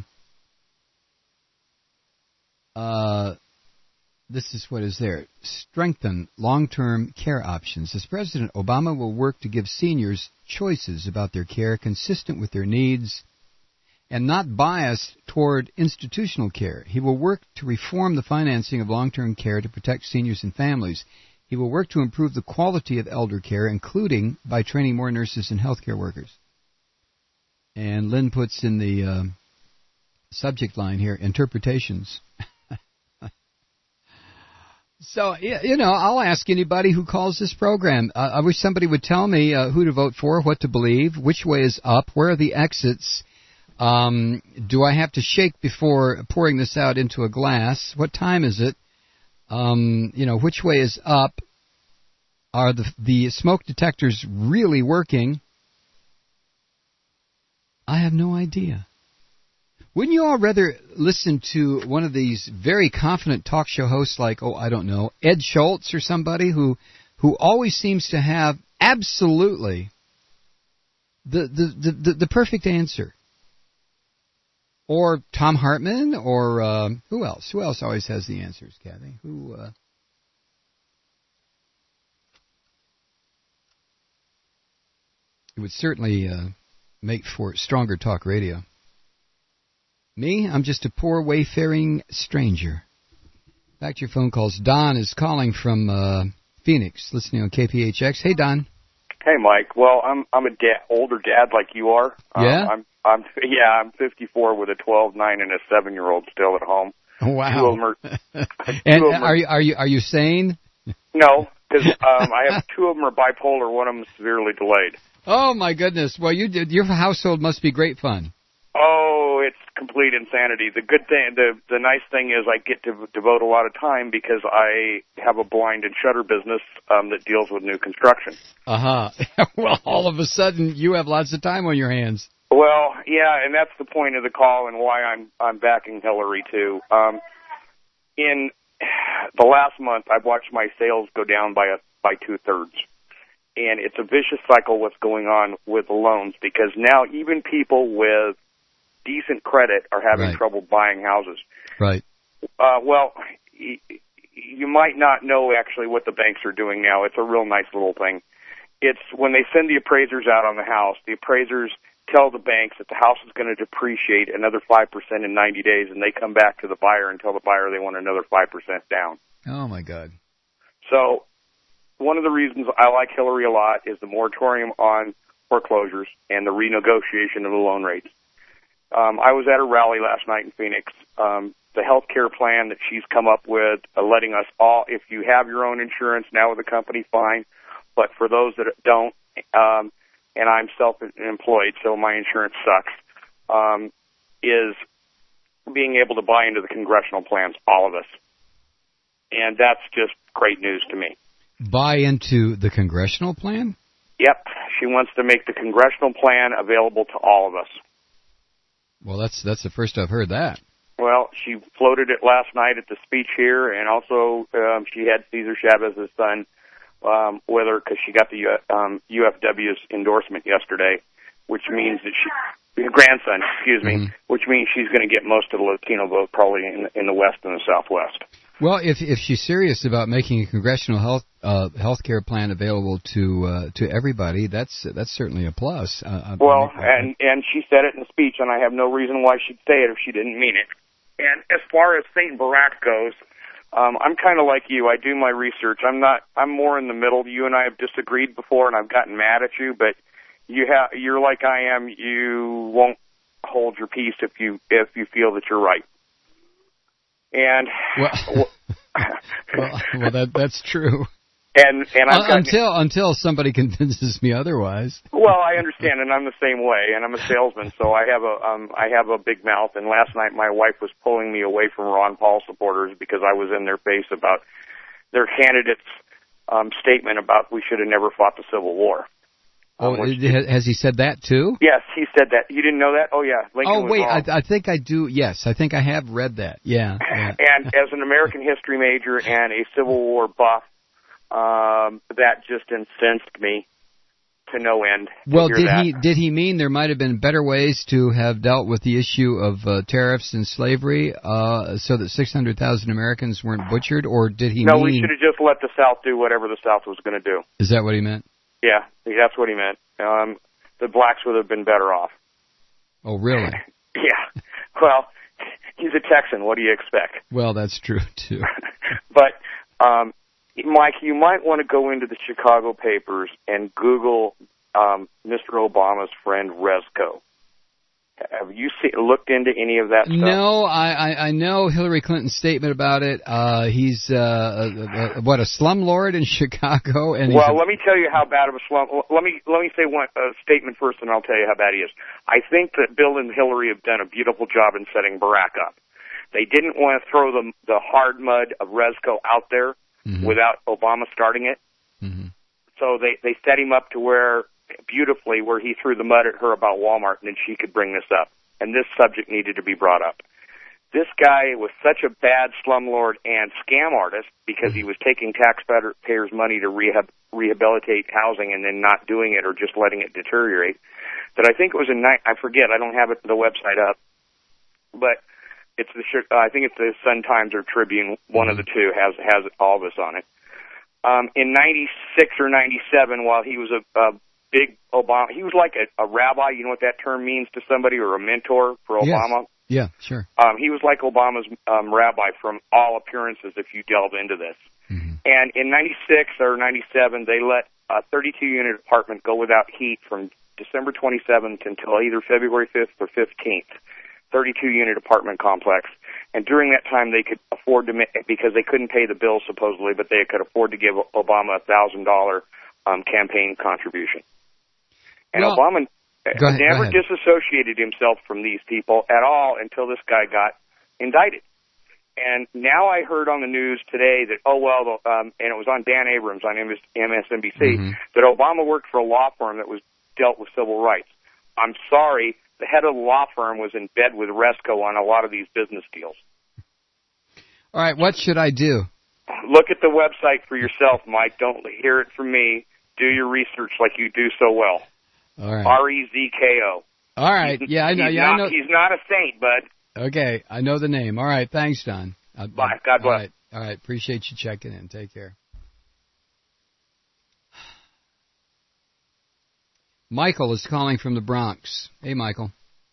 Uh, this is what is there. Strengthen long-term care options. As President, Obama will work to give seniors choices about their care consistent with their needs and not biased toward institutional care. He will work to reform the financing of long-term care to protect seniors and families. He will work to improve the quality of elder care, including by training more nurses and healthcare workers. And Lynn puts in the uh, subject line here, interpretations. So, you know, I'll ask anybody who calls this program. Uh, I wish somebody would tell me uh, who to vote for, what to believe, which way is up, where are the exits. Um, do I have to shake before pouring this out into a glass? What time is it? Um, you know, which way is up? Are the the smoke detectors really working? I have no idea. Wouldn't you all rather listen to one of these very confident talk show hosts like, oh, I don't know, Ed Schultz or somebody who who always seems to have absolutely the the, the, the perfect answer? Or Tom Hartman, or uh, who else? Who else always has the answers, Kathy? Who? Uh... It would certainly uh, make for stronger talk radio. Me, I'm just a poor wayfaring stranger. Back to your phone calls. Don is calling from uh, Phoenix, listening on K P H X. Hey, Don. Hey, Mike. Well, I'm I'm a da- older dad like you are. Yeah. Um, I'm I'm yeah I'm fifty-four with a twelve, nine, and a seven year old still at home. Oh, wow. Two of them are, and of them are you are you are you sane? No, because um, I have two of them are bipolar. One of them is severely delayed. Oh my goodness! Well, you did, your household must be great fun. Oh, it's complete insanity. The good thing, the the nice thing is I get to devote a lot of time because I have a blind and shutter business um, that deals with new construction. Uh huh. Well, all of a sudden you have lots of time on your hands. Well, yeah, and that's the point of the call and why I'm I'm backing Hillary too. Um, in the last month, I've watched my sales go down by a, by two thirds, and it's a vicious cycle. What's going on with the loans? Because now even people with decent credit are having Right. trouble buying houses. Right. Uh, well, y- you might not know actually what the banks are doing now. It's a real nice little thing. It's when they send the appraisers out on the house, the appraisers tell the banks that the house is going to depreciate another five percent in ninety days, and they come back to the buyer and tell the buyer they want another five percent down. Oh, my God. So one of the reasons I like Hillary a lot is the moratorium on foreclosures and the renegotiation of the loan rates. Um, I was at a rally last night in Phoenix. Um, the health care plan that she's come up with, uh, letting us all, if you have your own insurance now with the company, fine. But for those that don't, um, and I'm self-employed, so my insurance sucks, um, is being able to buy into the congressional plans, all of us. And that's just great news to me. Buy into the congressional plan? Yep. She wants to make the congressional plan available to all of us. Well, that's that's the first I've heard that. Well, she floated it last night at the speech here, and also um, she had Cesar Chavez's son um, with her because she got the uh, um, U F W's endorsement yesterday, which means that she, her grandson, excuse me, Mm-hmm. which means she's going to get most of the Latino vote probably in, in the West and the Southwest. Well, if if she's serious about making a congressional health uh, health care plan available to uh, to everybody, that's that's certainly a plus. Uh, Well, and and she said it in the speech, and I have no reason why she'd say it if she didn't mean it. And as far as Saint Barack goes, um, I'm kind of like you. I do my research. I'm not. I'm more in the middle. You and I have disagreed before, and I've gotten mad at you. But you have. You're like I am. You won't hold your peace if you if you feel that you're right. And well, well, well that that's true. And and I've gotten, until until somebody convinces me otherwise. Well, I understand, and I'm the same way, and I'm a salesman, so I have a um I have a big mouth. And last night, my wife was pulling me away from Ron Paul supporters because I was in their face about their candidate's um statement about we should have never fought the Civil War. Oh, Um, which- it- has he said that too? Yes, he said that. You didn't know that? Oh yeah, Lincoln Oh was wait, wrong. I, I think I do. Yes, I think I have read that. Yeah. yeah. And as an American history major and a Civil War buff, um, that just incensed me to no end. to Well, hear did that. he did he mean there might have been better ways to have dealt with the issue of uh, tariffs and slavery, uh, so that six hundred thousand Americans weren't butchered, or did he No, mean? we should have just let the South do whatever the South was going to do. Is that what he meant? Yeah, that's what he meant. Um, the blacks would have been better off. Oh, really? Yeah. Well, he's a Texan. What do you expect? Well, that's true too. But, um, Mike, you might want to go into the Chicago papers and Google um, Mister Obama's friend Rezko. Have you see, looked into any of that stuff? No, I, I, I know Hillary Clinton's statement about it. Uh, he's uh, uh, uh, what a slumlord in Chicago, and he's Well, a, let me tell you how bad of a slump. Let me let me say one uh, statement first, and I'll tell you how bad he is. I think that Bill and Hillary have done a beautiful job in setting Barack up. They didn't want to throw the the hard mud of Rezko out there mm-hmm. without Obama starting it. Mm-hmm. So they they set him up to where beautifully where he threw the mud at her about Walmart, and then she could bring this up. And this subject needed to be brought up. This guy was such a bad slumlord and scam artist because he was taking taxpayers' money to rehab, rehabilitate housing and then not doing it or just letting it deteriorate. That I think it was in I forget. I don't have it the website up, but it's the I think it's the Sun Times or Tribune. One of the two has has all this on it. Um, in ninety-six or ninety-seven, while he was a, a big Obama, he was like a, a rabbi. You know what that term means to somebody, or a mentor for Obama? Yes. Yeah, sure. Um, he was like Obama's um, rabbi from all appearances if you delve into this. Mm-hmm. And in ninety-six or ninety-seven, they let a thirty-two unit apartment go without heat from December twenty-seventh until either February fifth or fifteenth. thirty-two unit apartment complex. And during that time, they could afford to, because they couldn't pay the bills supposedly, but they could afford to give Obama a one thousand dollars um, campaign contribution. And well, Obama go ahead, never go ahead. disassociated himself from these people at all until this guy got indicted. And now I heard on the news today that, oh, well, um, and it was on Dan Abrams on M S N B C, Mm-hmm. that Obama worked for a law firm that was dealt with civil rights. I'm sorry, the head of the law firm was in bed with Resco on a lot of these business deals. All right, what should I do? Look at the website for yourself, Mike. Don't hear it from me. Do your research like you do so well. All right. R E Z K O. All right. Yeah, I know. He's Yeah, not, I know. He's not a saint, bud. Okay, I know the name. All right, thanks, Don. Uh, Bye. God bless. All right. All right. Appreciate you checking in. Take care. Michael is calling from the Bronx. Hey, Michael.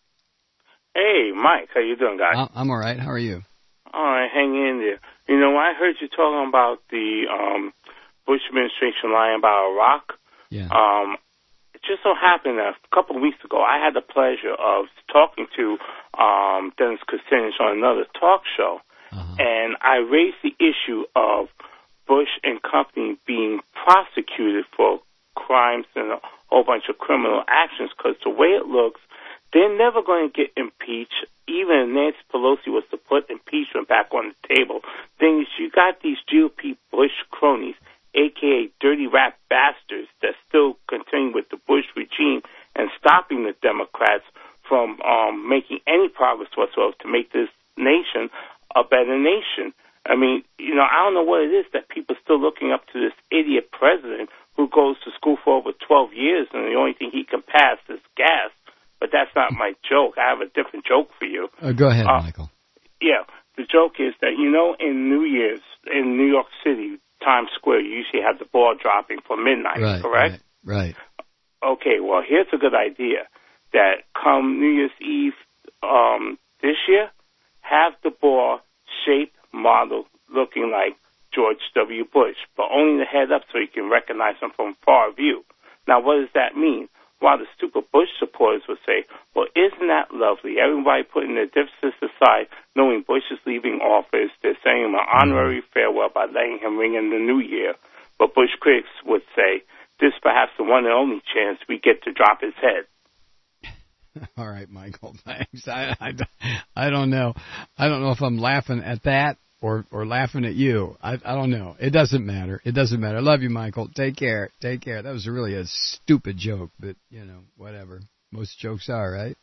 Hey, Mike. How you doing, guys? I'm all right. How are you? All right, hang in there. You know, I heard you talking about the um, Bush administration lying about Iraq. Yeah. Um, it just so happened that a couple of weeks ago, I had the pleasure of talking to um, Dennis Kucinich on another talk show, uh-huh. and I raised the issue of Bush and company being prosecuted for crimes and a whole bunch of criminal actions, because the way it looks, they're never going to get impeached. Even if Nancy Pelosi was to put impeachment back on the table, thing is, you got these G O P Bush cronies, a k a dirty rat bastards, that still continue with the Bush regime and stopping the Democrats from um, making any progress whatsoever to make this nation a better nation. I mean, you know, I don't know what it is that people are still looking up to this idiot president who goes to school for over twelve years, and the only thing he can pass is gas. But that's not my joke. I have a different joke for you. Uh, go ahead, uh, Michael. Yeah, the joke is that, you know, in New Year's, in New York City, Times Square, you usually have the ball dropping for midnight, right, correct? Right, right. Okay, well, here's a good idea. That come New Year's Eve um, this year, have the ball shaped, modeled, looking like George W. Bush, but only the head up so you can recognize him from far view. Now, what does that mean? While the stupid Bush supporters would say, well, isn't that lovely? Everybody putting their differences aside, knowing Bush is leaving office. They're saying him an honorary farewell by letting him ring in the new year. But Bush critics would say, this is perhaps the one and only chance we get to drop his head. All right, Michael, thanks. I, I, I don't know. I don't know if I'm laughing at that or, or laughing at you. I, I don't know. It doesn't matter. It doesn't matter. I love you, Michael. Take care. Take care. That was really a stupid joke, but, you know, whatever. Most jokes are, right?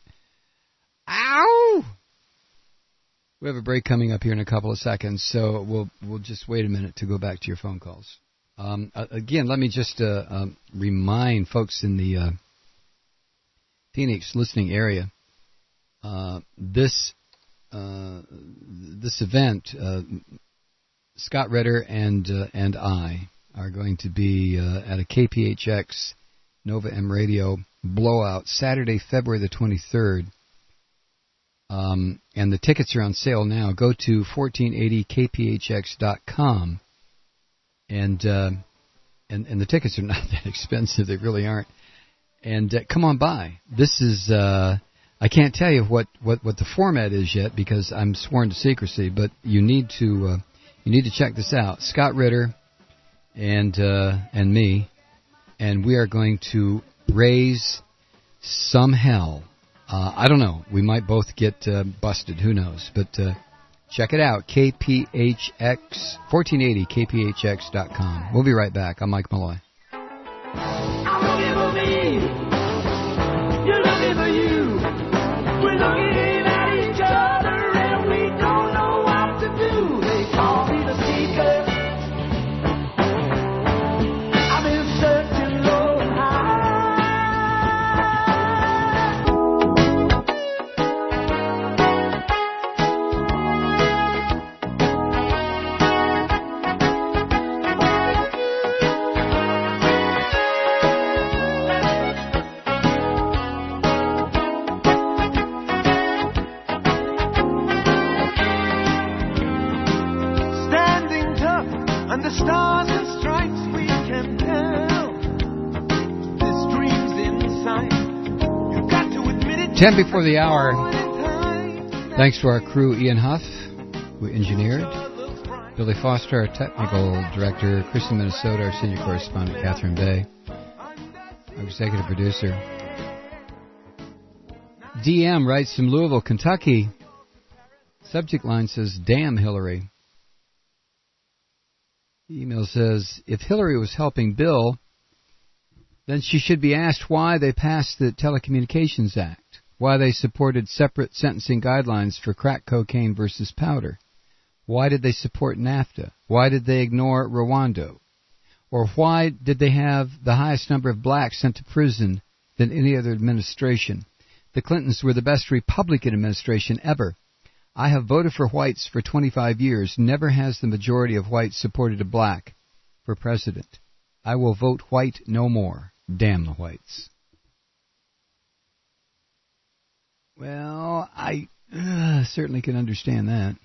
Ow! We have a break coming up here in a couple of seconds, so we'll we'll just wait a minute to go back to your phone calls. Um, uh, again, let me just uh, um, remind folks in the uh, Phoenix listening area, uh, this uh, this event, uh, Scott Ritter and uh, and I are going to be uh, at a K P H X Nova M Radio blowout Saturday, February the twenty-third. Um, and the tickets are on sale now. Go to fourteen eighty K P H X dot com, and uh, and and the tickets are not that expensive. They really aren't. And uh, come on by. This is uh, I can't tell you what, what, what the format is yet because I'm sworn to secrecy. But you need to uh, you need to check this out. Scott Ritter and uh, and me, and we are going to raise some hell. Uh, I don't know. We might both get uh, busted. Who knows? But uh, check it out. K P H X, fourteen eighty K P H X dot com. We'll be right back. I'm Mike Malloy. I'm looking for me. You're looking for you. We're looking at each other and we don't know what to do. They call me the seeker. I've been searching low and high. Under stars and stripes we can tell this dream's in sight. You've got to admit it. Ten before the hour. Thanks to our crew, Ian Huff, who engineered, Billy Foster, our technical director, Kristen Minnesota, our senior correspondent, Catherine Bay, our executive producer. D M writes from Louisville, Kentucky. Subject line says, "Damn Hillary." The email says, if Hillary was helping Bill, then she should be asked why they passed the Telecommunications Act, why they supported separate sentencing guidelines for crack cocaine versus powder. Why did they support NAFTA? Why did they ignore Rwanda? Or why did they have the highest number of blacks sent to prison than any other administration? The Clintons were the best Republican administration ever. I have voted for whites for twenty-five years. Never has the majority of whites supported a black for president. I will vote white no more. Damn the whites. Well, I uh, certainly can understand that.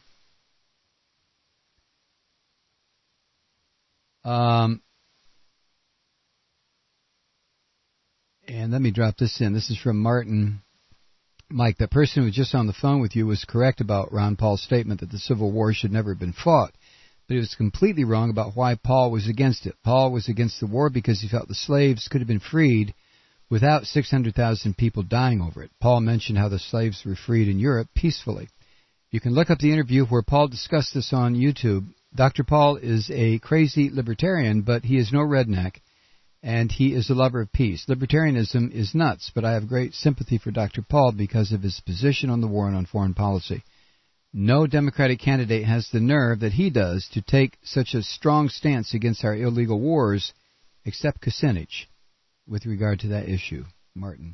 Um, and let me drop this in. This is from Martin. Mike, the person who was just on the phone with you was correct about Ron Paul's statement that the Civil War should never have been fought. But he was completely wrong about why Paul was against it. Paul was against the war because he felt the slaves could have been freed without six hundred thousand people dying over it. Paul mentioned how the slaves were freed in Europe peacefully. You can look up the interview where Paul discussed this on YouTube. Doctor Paul is a crazy libertarian, but he is no redneck, and he is a lover of peace. Libertarianism is nuts, but I have great sympathy for Doctor Paul because of his position on the war and on foreign policy. No Democratic candidate has the nerve that he does to take such a strong stance against our illegal wars, except Kucinich, with regard to that issue, Martin.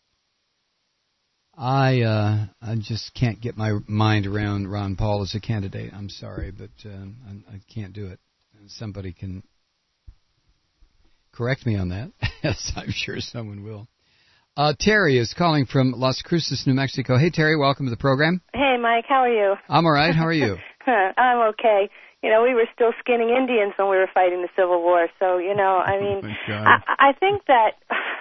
I uh, I just can't get my mind around Ron Paul as a candidate. I'm sorry, but uh, I, I can't do it. Somebody can correct me on that. Yes, I'm sure someone will. Uh, Terry is calling from Las Cruces, New Mexico. Hey, Terry, welcome to the program. Hey, Mike, how are you? I'm all right. How are you? I'm okay. You know, we were still skinning Indians when we were fighting the Civil War, so, you know, I mean, oh I, I think that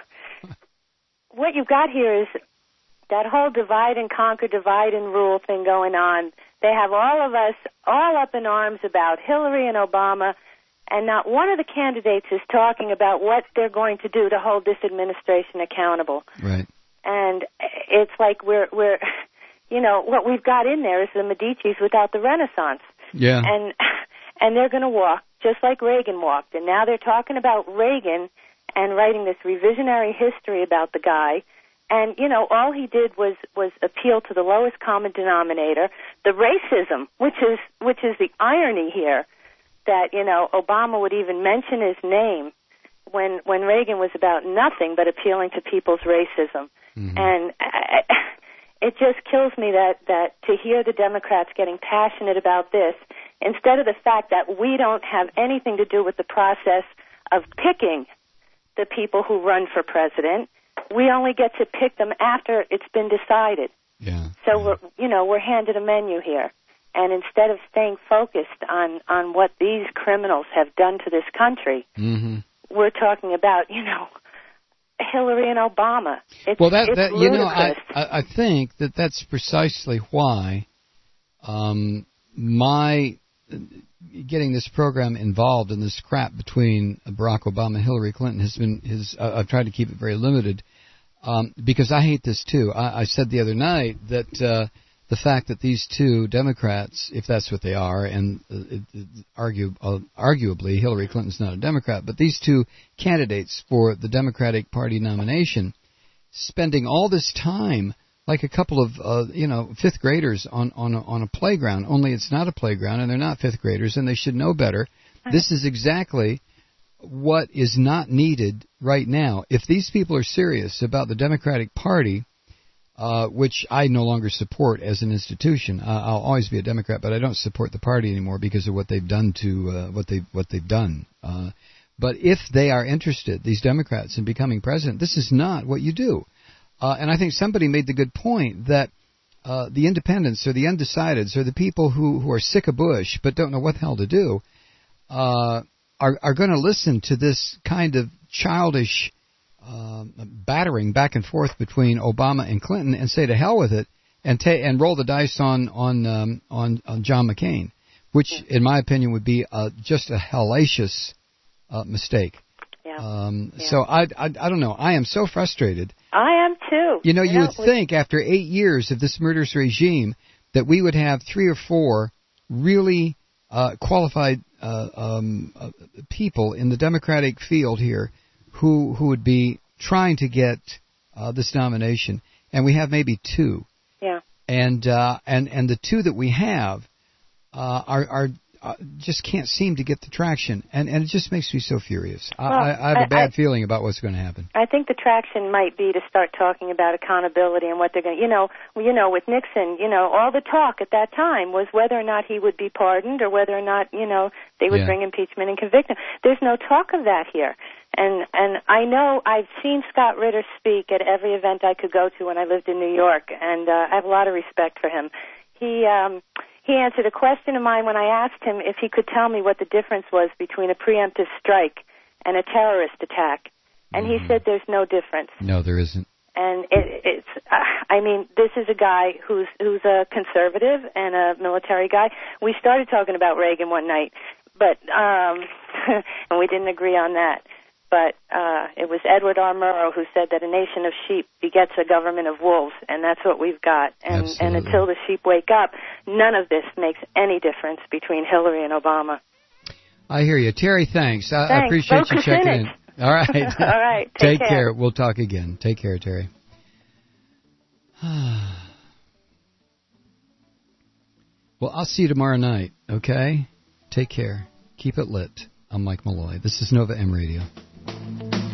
what you've got here is that whole divide and conquer, divide and rule thing going on. They have all of us all up in arms about Hillary and Obama, and not one of the candidates is talking about what they're going to do to hold this administration accountable. Right. And it's like we're, we're, you know, what we've got in there is the Medicis without the Renaissance. Yeah. And, and they're going to walk just like Reagan walked. And now they're talking about Reagan and writing this revisionary history about the guy. And, you know, all he did was, was appeal to the lowest common denominator, the racism, which is, which is the irony here. That, you know, Obama would even mention his name when when Reagan was about nothing but appealing to people's racism. Mm-hmm. And I, it just kills me that, that to hear the Democrats getting passionate about this, instead of the fact that we don't have anything to do with the process of picking the people who run for president, we only get to pick them after it's been decided. Yeah. So, yeah. we're, you know, we're handed a menu here. And instead of staying focused on, on what these criminals have done to this country, mm-hmm. we're talking about, you know, Hillary and Obama. It's, well, that, it's that you know, I, ludicrous. I I think that that's precisely why um, my getting this program involved in this crap between Barack Obama and Hillary Clinton has been his. Uh, I've tried to keep it very limited um, because I hate this too. I, I said the other night that. Uh, The fact that these two Democrats, if that's what they are, and uh, it, it, argue, uh, arguably Hillary Clinton's not a Democrat, but these two candidates for the Democratic Party nomination, spending all this time like a couple of uh, you know fifth graders on on a, on a playground. Only it's not a playground, and they're not fifth graders, and they should know better. This is exactly what is not needed right now. If these people are serious about the Democratic Party. Uh, which I no longer support as an institution. Uh, I'll always be a Democrat, but I don't support the party anymore because of what they've done to uh, what they what they've done. Uh, but if they are interested, these Democrats, in becoming president, this is not what you do. Uh, and I think somebody made the good point that uh, the independents or the undecideds or the people who, who are sick of Bush but don't know what the hell to do uh, are are going to listen to this kind of childish. Uh, battering back and forth between Obama and Clinton, and say to hell with it, and ta- and roll the dice on on um, on, on John McCain, which, in my opinion, would be uh, just a hellacious uh, mistake. Yeah. Um, yeah. So I, I I don't know. I am so frustrated. I am too. You know, you, you know, would think after eight years of this murderous regime that we would have three or four really uh, qualified uh, um, uh, people in the Democratic field here who who would be trying to get uh, this nomination, and we have maybe two. Yeah. And uh, and and the two that we have uh, are are uh, just can't seem to get the traction, and and it just makes me so furious. I, Well, I, I have a I- bad I- feeling about what's going to happen. I think the traction might be to start talking about accountability and what they're going to, you know, you know, with Nixon, you know, all the talk at that time was whether or not he would be pardoned or whether or not, you know, they would Yeah. bring impeachment and convict him. There's no talk of that here. And and I know I've seen Scott Ritter speak at every event I could go to when I lived in New York, and uh, I have a lot of respect for him. He um, he answered a question of mine when I asked him if he could tell me what the difference was between a preemptive strike and a terrorist attack. And he said there's no difference. No, there isn't. And it, it's, uh, I mean, this is a guy who's who's a conservative and a military guy. We started talking about Reagan one night, but um, and we didn't agree on that. But uh, it was Edward R. Murrow who said that a nation of sheep begets a government of wolves, and that's what we've got. And, and until the sheep wake up, none of this makes any difference between Hillary and Obama. I hear you. Terry, thanks. I, I Thanks. appreciate Vote you checking in. Kucinich. All right. All right. Take, Take care. We'll talk again. Take care, Terry. Well, I'll see you tomorrow night, okay? Take care. Keep it lit. I'm Mike Malloy. This is Nova M Radio.